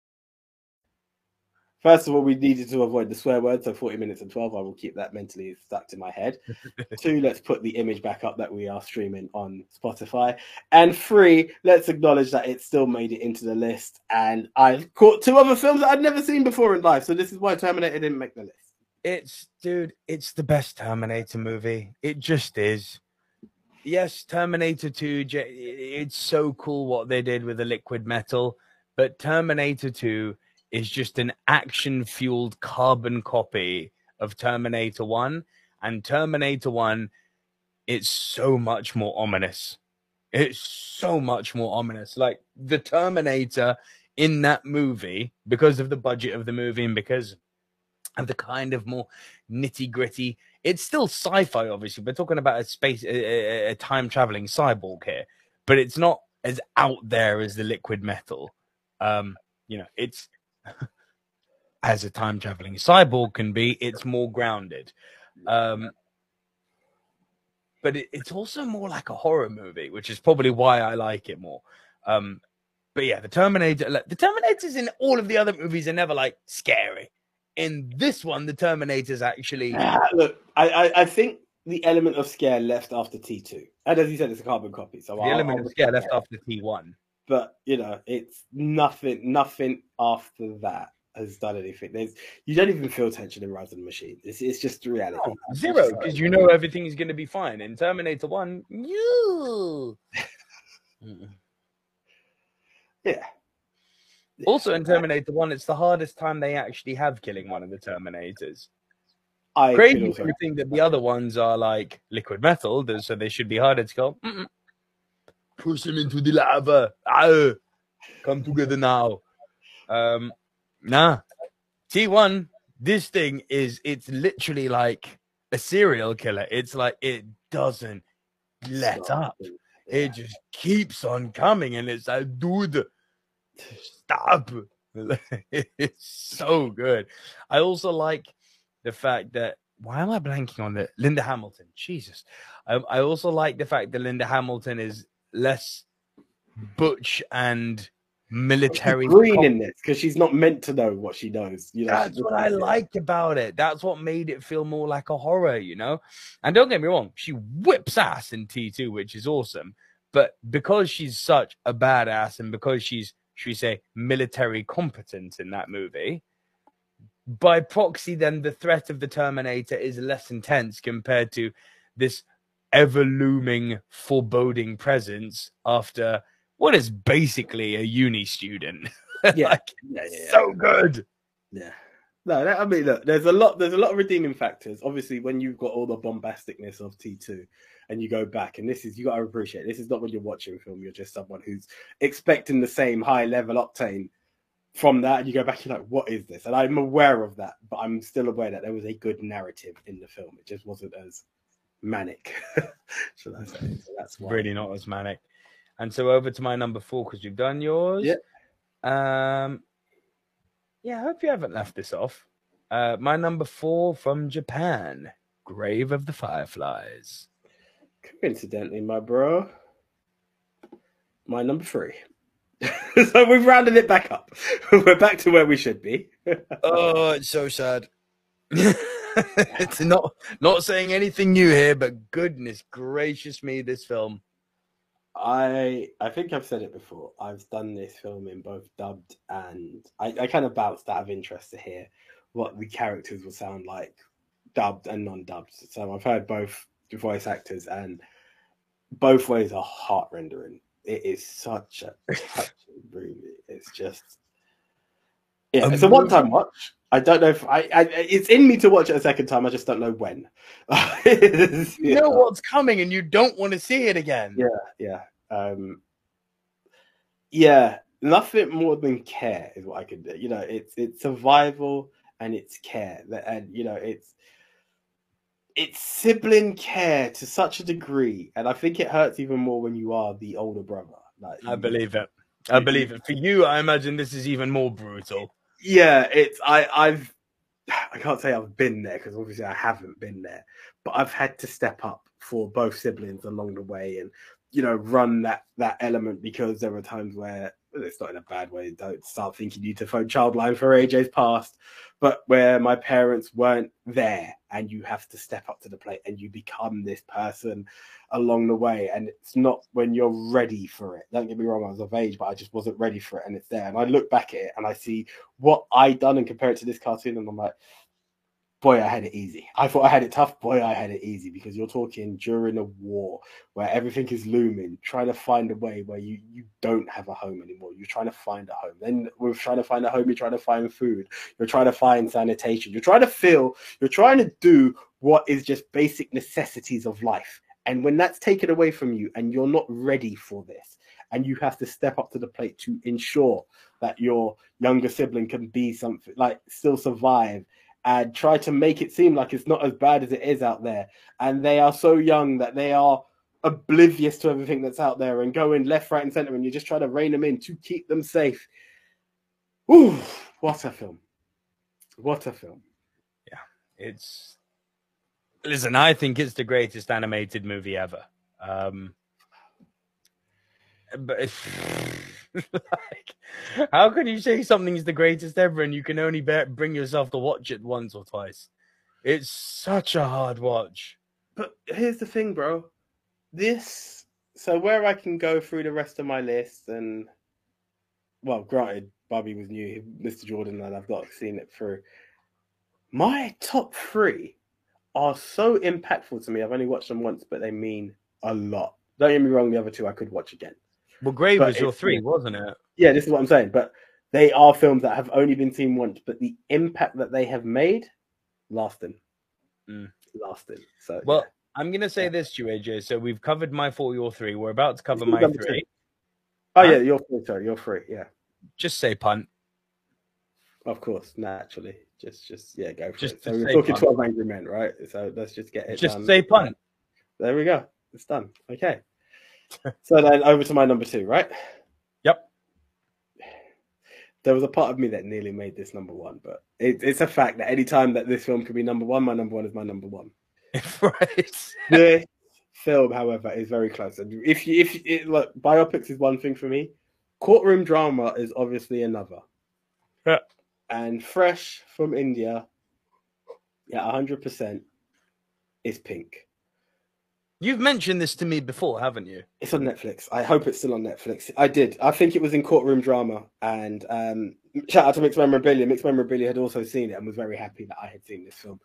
First of all, we needed to avoid the swear word, so 40 minutes and 12, I will keep that mentally stuck in my head. 2, let's put the image back up that we are streaming on Spotify. And 3, let's acknowledge that it still made it into the list. And I caught 2 other films that I'd never seen before in life, so this is why Terminator didn't make the list. It's the best Terminator movie. It just is. Yes, Terminator 2, it's so cool what they did with the liquid metal, but Terminator 2 is just an action-fueled carbon copy of Terminator 1, and Terminator 1, it's so much more ominous. It's so much more ominous. Like, the Terminator in that movie, because of the budget of the movie and because of the kind of more nitty-gritty, it's still sci-fi, obviously. We're talking about a time-traveling cyborg here, but it's not as out there as the liquid metal. It's as a time-traveling cyborg can be, it's more grounded. But it's also more like a horror movie, which is probably why I like it more. But yeah, the Terminators in all of the other movies are never like scary. In this one, the Terminator's actually... Look, I think the element of scare left after T2. And as you said, it's a carbon copy. So the element of scare left after T1. But, it's nothing after that has done anything. You don't even feel tension in Rise of the Machine. It's just reality. No, zero, because everything is going to be fine. In Terminator 1, yeah. Also in Terminator 1, it's the hardest time they actually have killing one of the Terminators. Crazy to think that the other ones are like liquid metal, so they should be harder to kill. Push him into the lava. Come together now. Nah. T1, this thing it's literally like a serial killer. It's like it doesn't let up. Yeah. It just keeps on coming, and it's like, dude, stop. It's so good. I also like the fact that, why am I blanking on it? Linda Hamilton. Jesus. I also like the fact that Linda Hamilton is less butch and military green in this, because she's not meant to know what she knows. That's what I liked about it. That's what made it feel more like a horror, And don't get me wrong, she whips ass in T2, which is awesome. But because she's such a badass, and because she's, should we say, military competent in that movie, by proxy, then the threat of the Terminator is less intense compared to this ever-looming, foreboding presence after what is basically a uni student. Yeah. So good. Yeah. No, I mean, look, there's a lot of redeeming factors. Obviously, when you've got all the bombasticness of T2 and you go back, and you got to appreciate, this is not when you're watching a film, you're just someone who's expecting the same high level octane from that, and you go back, you're like, what is this? And I'm aware of that, but I'm still aware that there was a good narrative in the film. It just wasn't as manic, should I say. So that's why. Really not as manic. And so over to my number 4, because you've done yours. Yeah. I hope you haven't left this off. My number 4 from Japan, Grave of the Fireflies. Coincidentally, my bro, my number 3. So we've rounded it back up. We're back to where we should be. Oh, it's so sad. It's not saying anything new here, but goodness gracious me, this film. I think I've said it before. I've done this film in both dubbed, and I kind of bounced out of interest to hear what the characters will sound like dubbed and non-dubbed. So I've heard both the voice actors, and both ways are heart-rendering. It is such a touching movie. It's just, it's a one-time watch. I don't know if it's in me to watch it a second time. I just don't know when. You know what's coming, and you don't want to see it again. Yeah. Nothing more than care is what I can do. It's survival, and it's care. And you know, it's sibling care to such a degree, and I think it hurts even more when you are the older brother. Like, I believe it. I believe it. For you, I imagine this is even more brutal. Yeah, I can't say I've been there because obviously I haven't been there, but I've had to step up for both siblings along the way, and you know, run that element, because there were times where, it's not in a bad way, don't start thinking you need to phone Childline for AJ's past, but where my parents weren't there and you have to step up to the plate and you become this person along the way. And it's not when you're ready for it. Don't get me wrong, I was of age, but I just wasn't ready for it, and it's there. And I look back at it and I see what I done and compare it to this cartoon, and I'm like, boy, I had it easy. I thought I had it tough. Boy, I had it easy, because you're talking during a war where everything is looming, trying to find a way where you don't have a home anymore. You're trying to find a home. Then with trying to find a home, you're trying to find food. You're trying to find sanitation. You're trying to do what is just basic necessities of life. And when that's taken away from you and you're not ready for this, and you have to step up to the plate to ensure that your younger sibling can be something, like still survive, and try to make it seem like it's not as bad as it is out there. And they are so young that they are oblivious to everything that's out there and going left, right, and center, and you just try to rein them in to keep them safe. Ooh, what a film. What a film. Yeah, listen, I think it's the greatest animated movie ever. But like, how can you say something's the greatest ever and you can only bring yourself to watch it once or twice? It's such a hard watch. But here's the thing, bro. So where I can go through the rest of my list, and well, granted, Barbie was new, Mr. Jordan, and I've got seen it through. My top 3 are so impactful to me. I've only watched them once, but they mean a lot. Don't get me wrong, the other 2 I could watch again. Well, Grey was your 3, wasn't it? Yeah, this is what I'm saying. But they are films that have only been seen once, but the impact that they have made, lasting. So, well, yeah. I'm going to say this to you, AJ. So we've covered my 4, your 3. We're about to cover my 3. Oh, yeah, your 4, sorry, your 3, yeah. Just say punt. Of course, naturally. Just yeah, go for it. So we're talking 12 Angry Men, right? So let's just get it just done. Just say punt. There we go. It's done. Okay. So then over to my number 2, right? Yep. There was a part of me that nearly made this number 1, but it's a fact that any time that this film could be number 1, my number 1 is my number 1. Right. This film, however, is very close. And if look, biopics is one thing for me. Courtroom drama is obviously another. Yeah. And fresh from India, 100% is Pink. You've mentioned this to me before, haven't you? It's on Netflix. I hope it's still on Netflix. I did. I think it was in Courtroom Drama. And shout out to Mixed Memorabilia. Mixed Memorabilia had also seen it and was very happy that I had seen this film.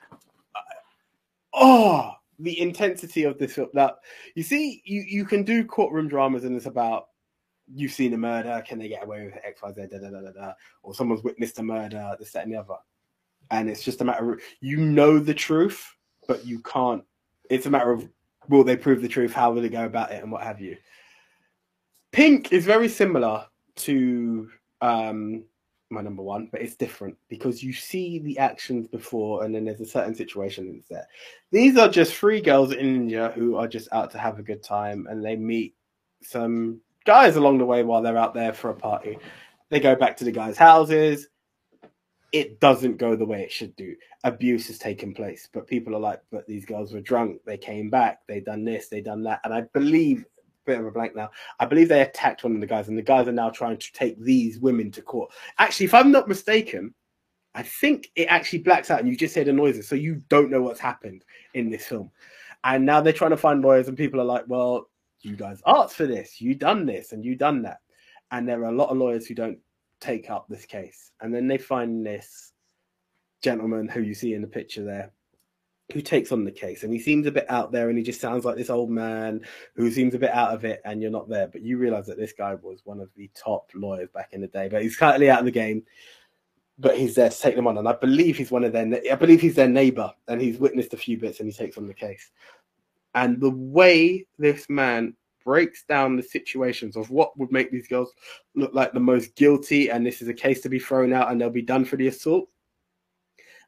The intensity of this film. Now, you see, you can do courtroom dramas and it's about, you've seen a murder, can they get away with it, X, Y, Z, da, da, da, da, da, or someone's witnessed a murder, this, that, and the other. And it's just a matter of, you know the truth, but you can't. It's a matter of, will they prove the truth? How will they go about it? And what have you? Pink is very similar to my number 1, but it's different because you see the actions before and then there's a certain situation that's there. These are just 3 girls in India who are just out to have a good time, and they meet some guys along the way while they're out there for a party. They go back to the guys' houses. It doesn't go the way it should do. Abuse has taken place, but people are like, but these girls were drunk. They came back. They done this. They done that. And I believe, bit of a blank now, I believe they attacked one of the guys, and the guys are now trying to take these women to court. Actually, if I'm not mistaken, I think it actually blacks out and you just hear the noises, so you don't know what's happened in this film. And now they're trying to find lawyers, and people are like, well, you guys asked for this. You done this and you done that. And there are a lot of lawyers who don't take up this case. And then they find this gentleman who you see in the picture there, who takes on the case, and he seems a bit out there, and he just sounds like this old man who seems a bit out of it, and you're not there, but you realize that this guy was one of the top lawyers back in the day, but he's currently out of the game, but he's there to take them on. And I believe he's their neighbor, and he's witnessed a few bits, and he takes on the case. And the way this man breaks down the situations of what would make these girls look like the most guilty, and this is a case to be thrown out and they'll be done for the assault,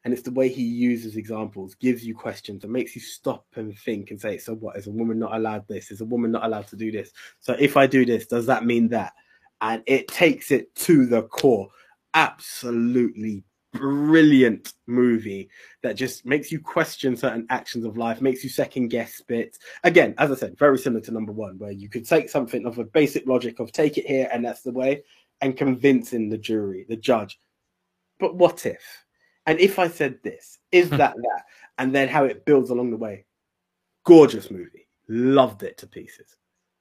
And it's the way he uses examples, gives you questions, and makes you stop and think and say, so what? Is a woman not allowed this? Is a woman not allowed to do this? So if I do this, does that mean that? And it takes it to the core. Absolutely brilliant movie that just makes you question certain actions of life, makes you second guess bits. Again, as I said, very similar to number one, where you could take something of a basic logic of take it here and that's the way, and convincing the jury, the judge. But what if? And if I said this, is that? And then how it builds along the way. Gorgeous movie. Loved it to pieces.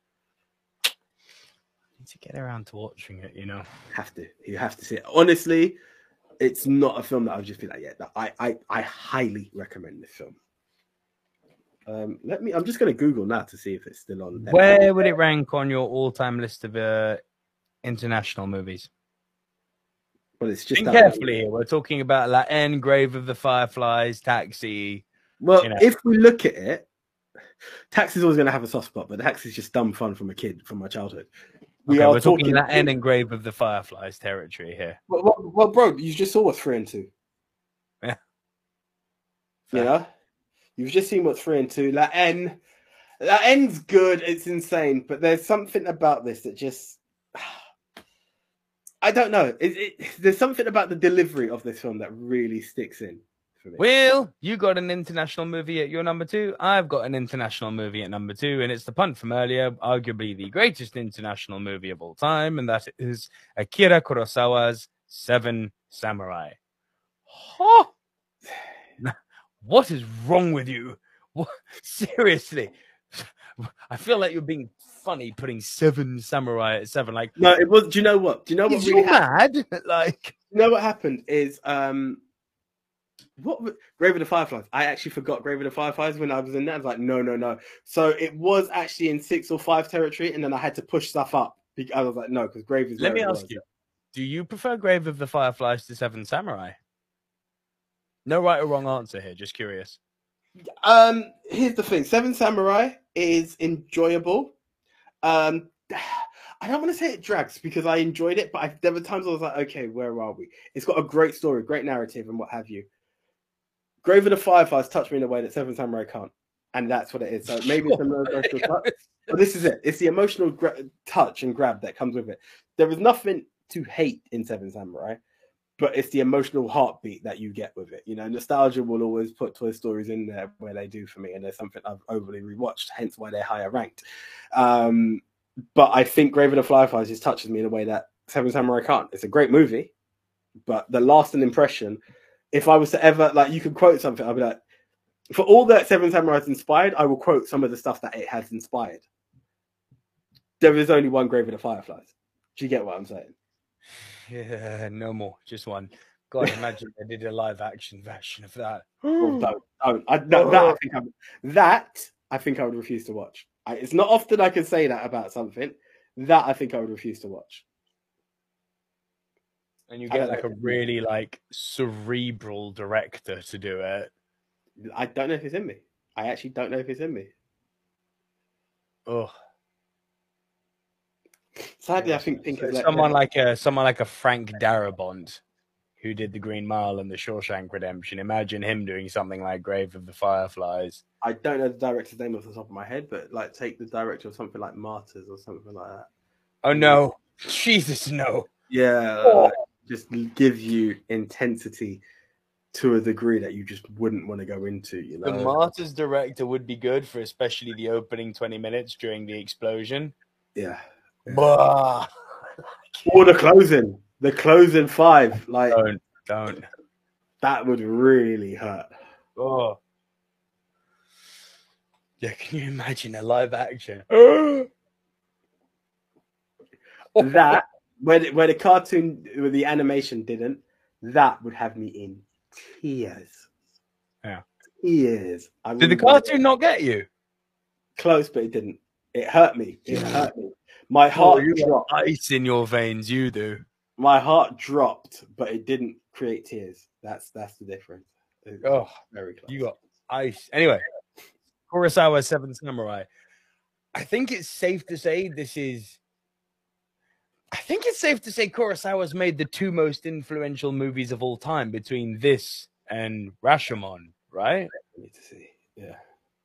Need to get around to watching it, you know. You have to see it. Honestly, it's not a film that I would just be like, yeah, I highly recommend this film. I'm just going to Google now to see if it's still on. Where would it rank on your all-time list of international movies? Well, it's just think carefully here. We're talking about La Haine, Grave of the Fireflies, Taxi. Well, you know. If we look at it, Taxi's always going to have a soft spot, but Taxi's just dumb fun from a kid, from my childhood. We're talking La Haine and Grave of the Fireflies territory here. Well, bro, you just saw what 3 and 2. Yeah. You know? You've just seen what 3 and 2. La Haine's good. It's insane. But there's something about this that just... I don't know. There's something about the delivery of this film that really sticks in for me. Well, you got an international movie at your number 2. I've got an international movie at number 2, and it's the punt from earlier, arguably the greatest international movie of all time, and that is Akira Kurosawa's Seven Samurai. Huh? What is wrong with you? What? Seriously. I feel like you're being funny putting Seven Samurai at 7. Like, no, it was. Do you know what? Do you know what? Really mad? Like, you know what happened is what Grave of the Fireflies. I actually forgot Grave of the Fireflies when I was in there. I was like, no. So it was actually in 6 or 5 territory, and then I had to push stuff up. I was like, no, because Grave is. Let me ask you: do you prefer Grave of the Fireflies to Seven Samurai? No right or wrong answer here. Just curious. Here's the thing: Seven Samurai is enjoyable. I don't want to say it drags because I enjoyed it, but there were times I was like, okay, where are we? It's got a great story, great narrative, and what have you. Grave of the Fireflies touched me in a way that Seven Samurai can't, and that's what it is. So maybe it's an emotional touch, but this is it. It's the emotional touch and grab that comes with it. There is nothing to hate in Seven Samurai, but it's the emotional heartbeat that you get with it. You know, nostalgia will always put Toy Stories in there where they do for me, and there's something I've overly rewatched, hence why they're higher ranked. But I think Grave of the Fireflies just touches me in a way that Seven Samurai can't. It's a great movie, but the lasting impression, if I was to ever, like, you could quote something, I'd be like, for all that Seven Samurai is inspired, I will quote some of the stuff that it has inspired. There is only one Grave of the Fireflies. Do you get what I'm saying? Yeah, no more, just one. God, imagine they did a live action version of that. Well, don't. I think I would refuse to watch. It's not often I can say that about something. That I think I would refuse to watch. And you get like a really like cerebral director to do it. I don't know if it's in me. I actually don't know if it's in me. Oh. Sadly, I think someone like a Frank Darabont, who did The Green Mile and The Shawshank Redemption. Imagine him doing something like Grave of the Fireflies. I don't know the director's name off the top of my head, but like take the director of something like Martyrs or something like that. Oh no, Jesus no! Yeah, just give you intensity to a degree that you just wouldn't want to go into. You know, the Martyrs director would be good for especially the opening 20 minutes during the explosion. Yeah. Bah. Or the closing 5, like don't. That would really hurt. Oh, yeah. Can you imagine a live action? That where the cartoon, where the animation didn't, that would have me in tears. Yeah, tears. Did the cartoon not get you? Close, but it didn't. It hurt me. It hurt me. My heart dropped. Ice in your veins, you do. My heart dropped, but it didn't create tears. That's the difference. Oh, very close. You got ice. Anyway, Kurosawa Seven Samurai. I think it's safe to say Kurosawa's made the 2 most influential movies of all time between this and Rashomon, right? I need to see. Yeah.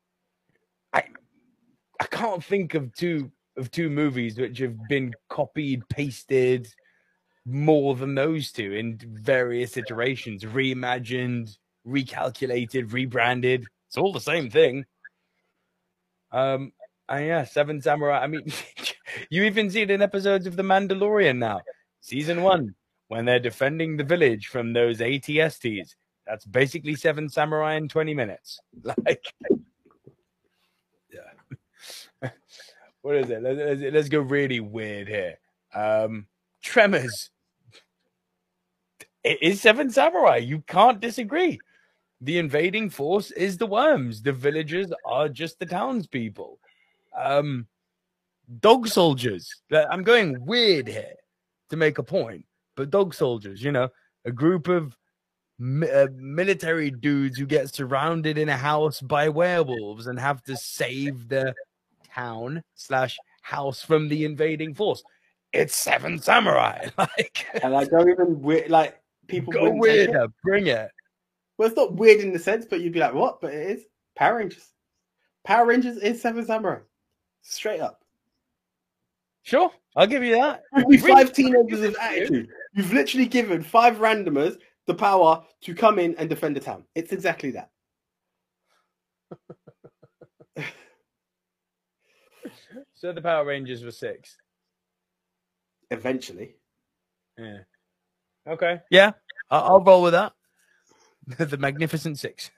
I can't think of two movies which have been copied, pasted more than those two in various iterations, reimagined, recalculated, rebranded. It's all the same thing. And yeah, Seven Samurai. I mean, you even see it in episodes of The Mandalorian now. Season 1, when they're defending the village from those ATSTs. That's basically Seven Samurai in 20 minutes. Like, Yeah. What is it? Let's go really weird here. Tremors. It is Seven Samurai. You can't disagree. The invading force is the worms. The villagers are just the townspeople. Dog soldiers. I'm going weird here to make a point, but dog soldiers, you know, a group of military dudes who get surrounded in a house by werewolves and have to save the town/house from the invading force. It's Seven Samurai. Like, and I don't even like people go weirder, bring it. Well, it's not weird in the sense, but you'd be like, what? But it is Power Rangers. Power Rangers is Seven Samurai. Straight up. Sure, I'll give you that. With 5 teenagers of attitude. You've literally given 5 randomers the power to come in and defend the town. It's exactly that. So the Power Rangers were 6. Eventually. Yeah. Okay. Yeah, I'll roll with that. The Magnificent 6.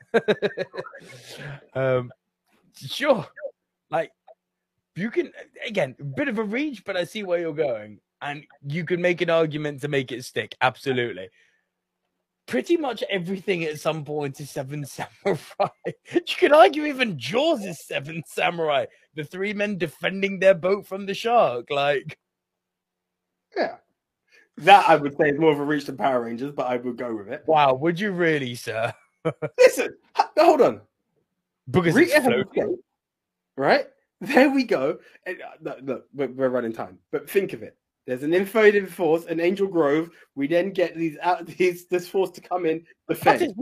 Sure. Like, you can, again, a bit of a reach, but I see where you're going. And you can make an argument to make it stick. Absolutely. Pretty much everything at some point is Seven Samurai. You could argue even Jaws is Seven Samurai. The 3 men defending their boat from the shark. Like, yeah. That I would say is more of a reach than Power Rangers, but I would go with it. Wow, would you really, sir? Listen, hold on. Because it's floating. Right? There we go. Look, we're running time. But think of it. There's an invading force, an Angel Grove. We then get this force to come in, defend. There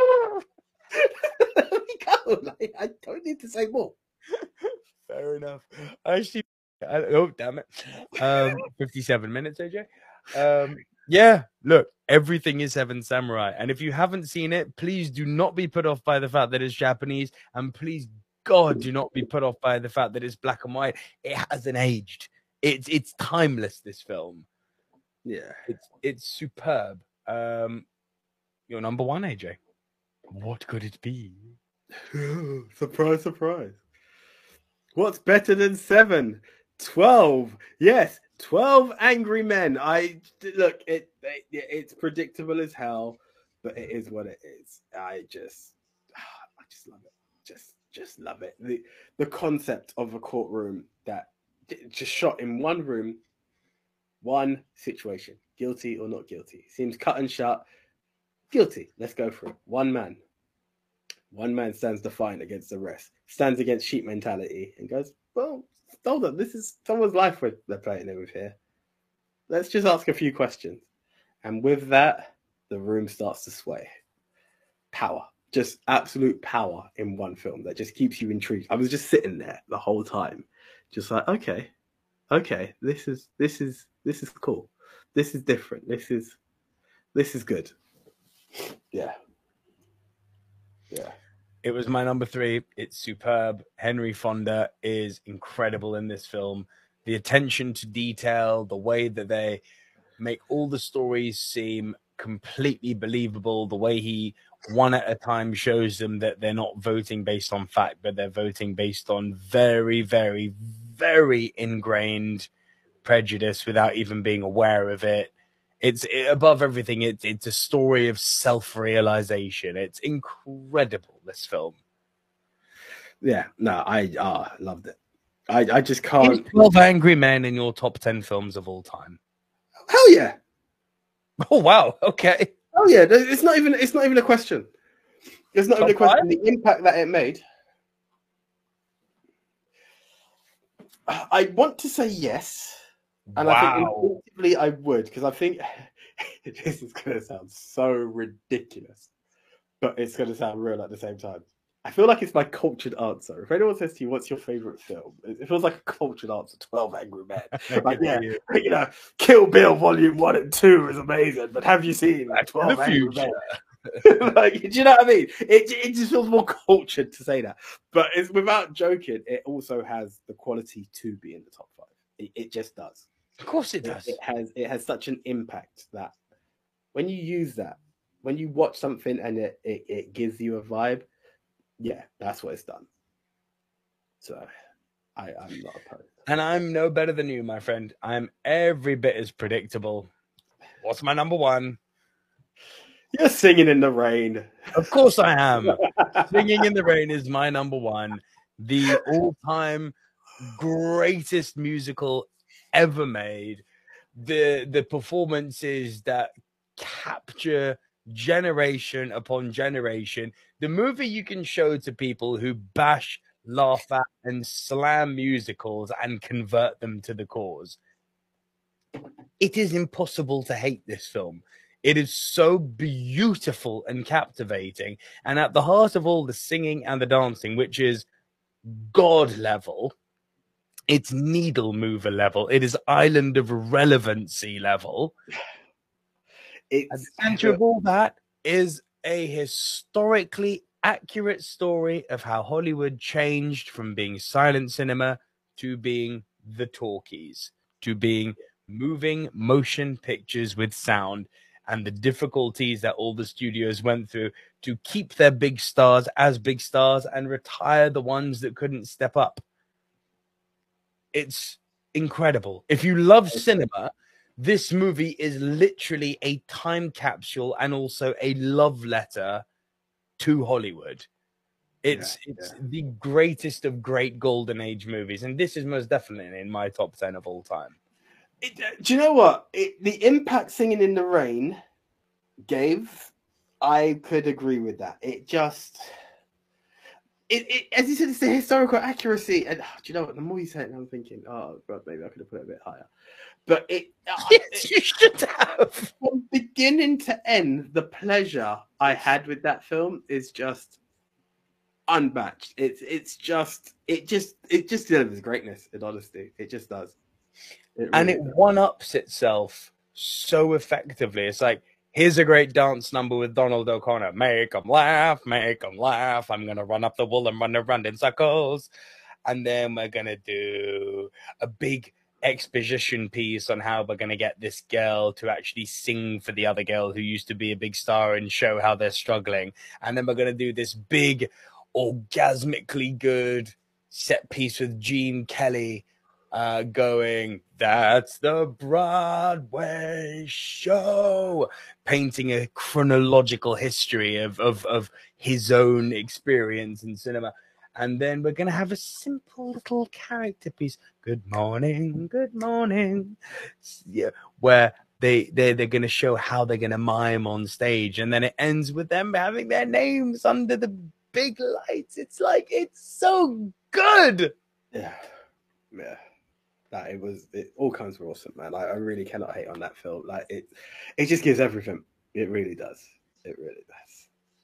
we go. Like, I don't need to say more. Fair enough. Actually, oh, damn it. 57 minutes, AJ. Yeah, look, everything is Seven Samurai. And if you haven't seen it, please do not be put off by the fact that it's Japanese. And please, God, do not be put off by the fact that it's black and white. It hasn't aged. It's timeless, this film. Yeah. It's superb. Your number 1, AJ. What could it be? Surprise, surprise. What's better than 7? 12. Yes, 12 Angry Men. Look, it's predictable as hell, but it is what it is. I just love it. Just love it. The concept of a courtroom that just shot in one room, one situation, guilty or not guilty. Seems cut and shut. Guilty. Let's go for it. One man stands defiant against the rest, stands against sheep mentality, and goes, well, hold on, this is someone's life they're playing it with here. Let's just ask a few questions. And with that, the room starts to sway. Power. Just absolute power in one film that just keeps you intrigued. I was just sitting there the whole time, just like, okay, this is cool. This is different. This is good. Yeah. It was my number 3. It's superb. Henry Fonda is incredible in this film. The attention to detail, the way that they make all the stories seem completely believable, the way he one at a time shows them that they're not voting based on fact, but they're voting based on very, very, very ingrained prejudice without even being aware of it. It's above everything. It's a story of self-realization. It's incredible, this film. Yeah, no, I loved it. I just can't. 12 Angry Men in your top 10 films of all time. Hell yeah! Oh wow. Okay. Oh yeah. It's not even a question. It's not even a question. The impact that it made. I want to say yes. And wow. I think instinctively I would, because I think this is going to sound so ridiculous. but it's going to sound real at the same time. I feel like it's my cultured answer. If anyone says to you, "What's your favorite film?" It feels like a cultured answer. 12 Angry Men. Like, yeah, you know, Kill Bill Volume 1 and 2 is amazing, but have you seen Back to 12 the Angry Future. Men? Like, do you know what I mean? It just feels more cultured to say that. But it's without joking, it also has the quality to be in the top 5. It just does. Of course it does. It has such an impact that when you use that, when you watch something and it gives you a vibe, yeah, that's what it's done. So I'm not opposed. And I'm no better than you, my friend. I'm every bit as predictable. What's my number one? You're Singing in the Rain. Of course I am. Singing in the Rain is my number one. The all-time greatest musical ever made. The performances that capture generation upon generation. The movie you can show to people who bash, laugh at, and slam musicals and convert them to the cause. It is impossible to hate this film. It is so beautiful and captivating. And at the heart of all the singing and the dancing, which is God level, it's needle mover level, it is Island of Relevancy level. At the center of all that is a historically accurate story of how Hollywood changed from being silent cinema to being the talkies, to being moving motion pictures with sound, and the difficulties that all the studios went through to keep their big stars as big stars and retire the ones that couldn't step up. It's incredible. If you love cinema, this movie is literally a time capsule and also a love letter to Hollywood. It's the greatest of great golden age movies, and this is most definitely in my top 10 of all time. Do you know what? The impact Singing in the Rain gave, I could agree with that. It just, as you said, it's the historical accuracy. And do you know what? The more you say it, I'm thinking, oh God, maybe I could have put it a bit higher. But yes, you should have. From beginning to end, the pleasure I had with that film is just unmatched. It just delivers greatness in honesty. It just does. And it one-ups itself so effectively. It's like, here's a great dance number with Donald O'Connor. Make them laugh, make them laugh. I'm going to run up the wall and run around in circles. And then we're going to do a big exposition piece on how we're going to get this girl to actually sing for the other girl who used to be a big star and show how they're struggling. And then we're going to do this big, orgasmically good set piece with Gene Kelly going, that's the Broadway show, painting a chronological history of his own experience in cinema. And then we're going to have a simple little character piece. Good morning, yeah, where they're going to show how they're going to mime on stage. And then it ends with them having their names under the big lights. It's like, it's so good. Yeah. All kinds were awesome, man. I really cannot hate on that film. Like it just gives everything. It really does. It really does.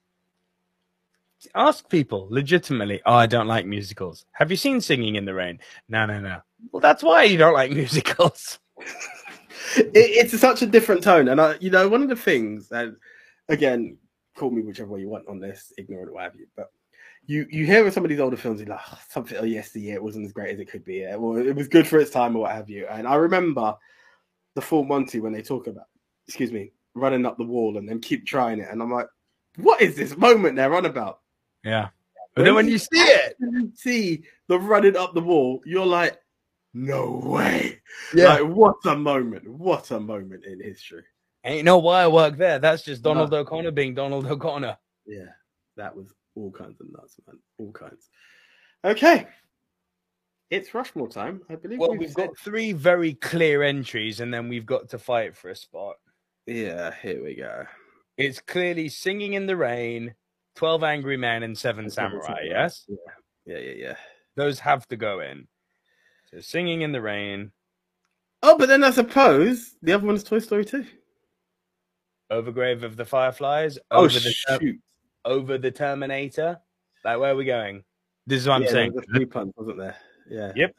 Ask people legitimately. Oh, I don't like musicals. Have you seen Singing in the Rain? No. Well, that's why you don't like musicals. It's such a different tone, and one of the things that, again, call me whichever way you want on this, ignorant or what have you, but you hear with some of these older films, you're like, something yesteryear, it wasn't as great as it could be. Well, it was good for its time or what have you. And I remember the Full Monty when they talk about, running up the wall and then keep trying it. And I'm like, what is this moment they're on about? Yeah. But then when you see the running up the wall, you're like, no way. Yeah. Like, what a moment. What a moment in history. Ain't no wire work there. That's just Donald O'Connor being Donald O'Connor. Yeah. That was all kinds of nuts, man. All kinds. Okay. It's Rushmore time, I believe. Well, we've got 3 very clear entries, and then we've got to fight for a spot. Yeah, here we go. It's clearly Singing in the Rain, 12 Angry Men, and 7 Samurai, yes? Yeah. Those have to go in. So Singing in the Rain. Oh, but then I suppose the other one's Toy Story 2. Overgrave of the Fireflies. Shoot. over the Terminator? Like, where are we going? This is what I'm saying. There was a 3 puns, wasn't there? Yeah. Yep.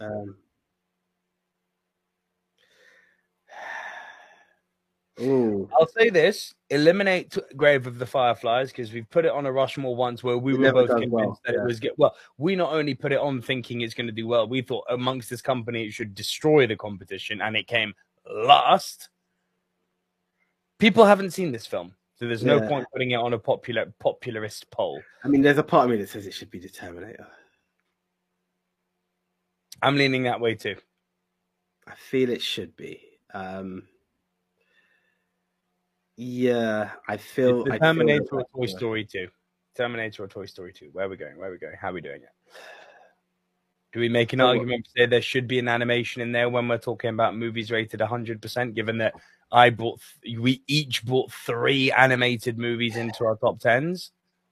I'll say this: eliminate Grave of the Fireflies, because we've put it on a Rushmore once where we were both convinced that it was good. Well, we not only put it on thinking it's going to do well, we thought amongst this company it should destroy the competition, and it came last. People haven't seen this film, so there's no point putting it on a popularist poll. I mean, there's a part of me that says it should be the Terminator. I'm leaning that way too. I feel it should be. Yeah, I feel the Terminator or Toy Story 2. Terminator or Toy Story 2. Where are we going? Where are we going? How are we doing it? Do we make an argument to say there should be an animation in there when we're talking about movies rated 100%, given that we each brought 3 animated movies into our top 10s?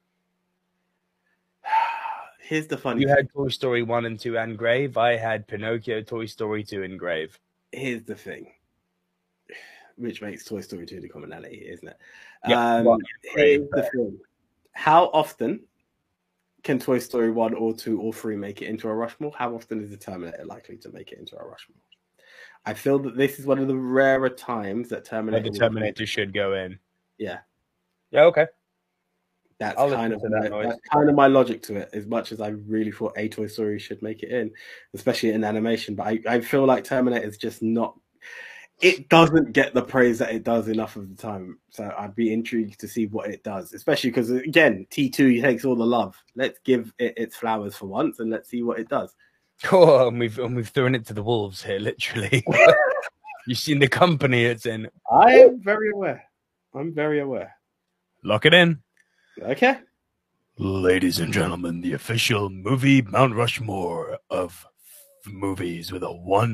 Here's the funny You had Toy Story 1 and 2 and Grave. I had Pinocchio, Toy Story 2 and Grave. Here's the thing, which makes Toy Story 2 the commonality, isn't it? Here's the thing. How often can Toy Story 1 or 2 or 3 make it into a Rushmore? How often is the Terminator likely to make it into a Rushmore? I feel that this is one of the rarer times that Terminator should go in. Yeah. Yeah, okay. That's kind of my logic to it, as much as I really thought a Toy Story should make it in, especially in animation. But I feel like Terminator is just not... It doesn't get the praise that it does enough of the time. So I'd be intrigued to see what it does, especially because, again, T2 takes all the love. Let's give it its flowers for once and let's see what it does. Oh, and we've thrown it to the wolves here, literally. You've seen the company it's in. I am very aware. I'm very aware. Lock it in. Okay. Ladies and gentlemen, the official movie Mount Rushmore of movies with a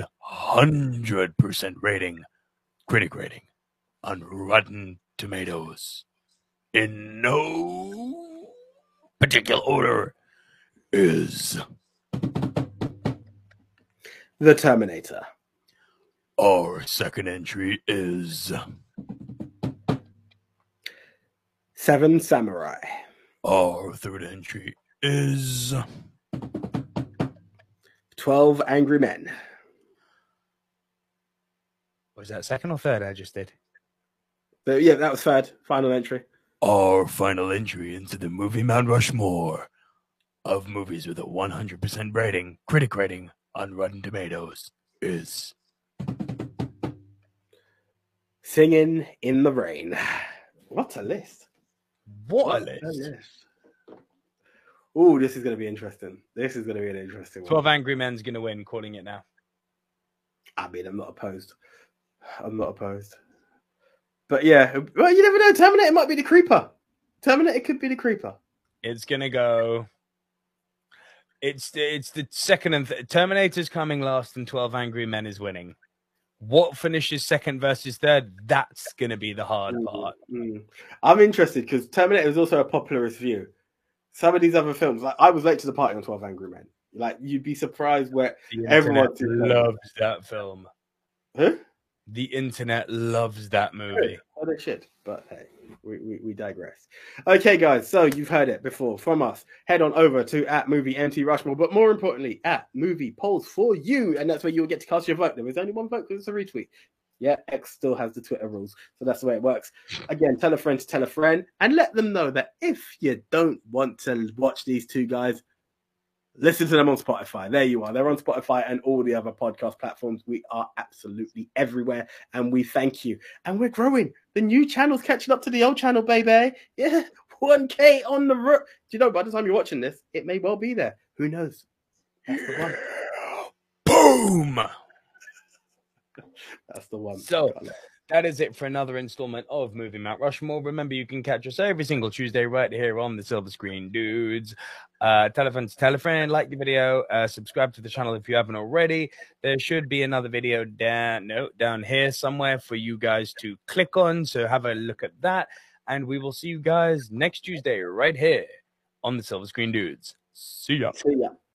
100% rating, critic rating, on Rotten Tomatoes, in no particular order, is The Terminator. Our second entry is Seven Samurai. Our third entry is 12 Angry Men. Was that second or third I just did? But yeah, that was third. Final entry. Our final entry into the movie Mount Rushmore of movies with a 100% rating, critic rating on Rotten Tomatoes is Singing in the Rain. What a list. What a list. Oh, this is going to be interesting. This is going to be an interesting 12 Angry Men's going to win, calling it now. I mean, I'm not opposed. But yeah, well, you never know. Terminator might be the creeper. Terminator could be the creeper. It's going to go... It's the second and Terminator's coming last and 12 Angry Men is winning. What finishes second versus third? That's going to be the hard part. I'm interested because Terminator is also a popularist view. Some of these other films, like I was late to the party on 12 Angry Men. Like you'd be surprised where everyone loves that film. Huh? The internet loves that movie. Oh, they should, but hey, we digress. Okay, guys, so you've heard it before from us. Head on over to @MovieMT_Rushmore, but more importantly, @MoviePolls4You, and that's where you'll get to cast your vote. There is only one vote because it's a retweet. Yeah, X still has the Twitter rules, so that's the way it works. Again, tell a friend to tell a friend, and let them know that if you don't want to watch these two guys, listen to them on Spotify. There you are. They're on Spotify and all the other podcast platforms. We are absolutely everywhere, and we thank you. And we're growing. The new channel's catching up to the old channel, baby. Yeah, 1K on the road. Do you know, by the time you're watching this, it may well be there. Who knows? That's the one. Boom! That's the one. So that is it for another installment of Movie Mount Rushmore. Remember, you can catch us every single Tuesday right here on the Silver Screen Dudes. Tell a friend to tell a friend, like the video, subscribe to the channel if you haven't already. There should be another video down here somewhere for you guys to click on, so have a look at that. And we will see you guys next Tuesday right here on the Silver Screen Dudes. See ya. See ya.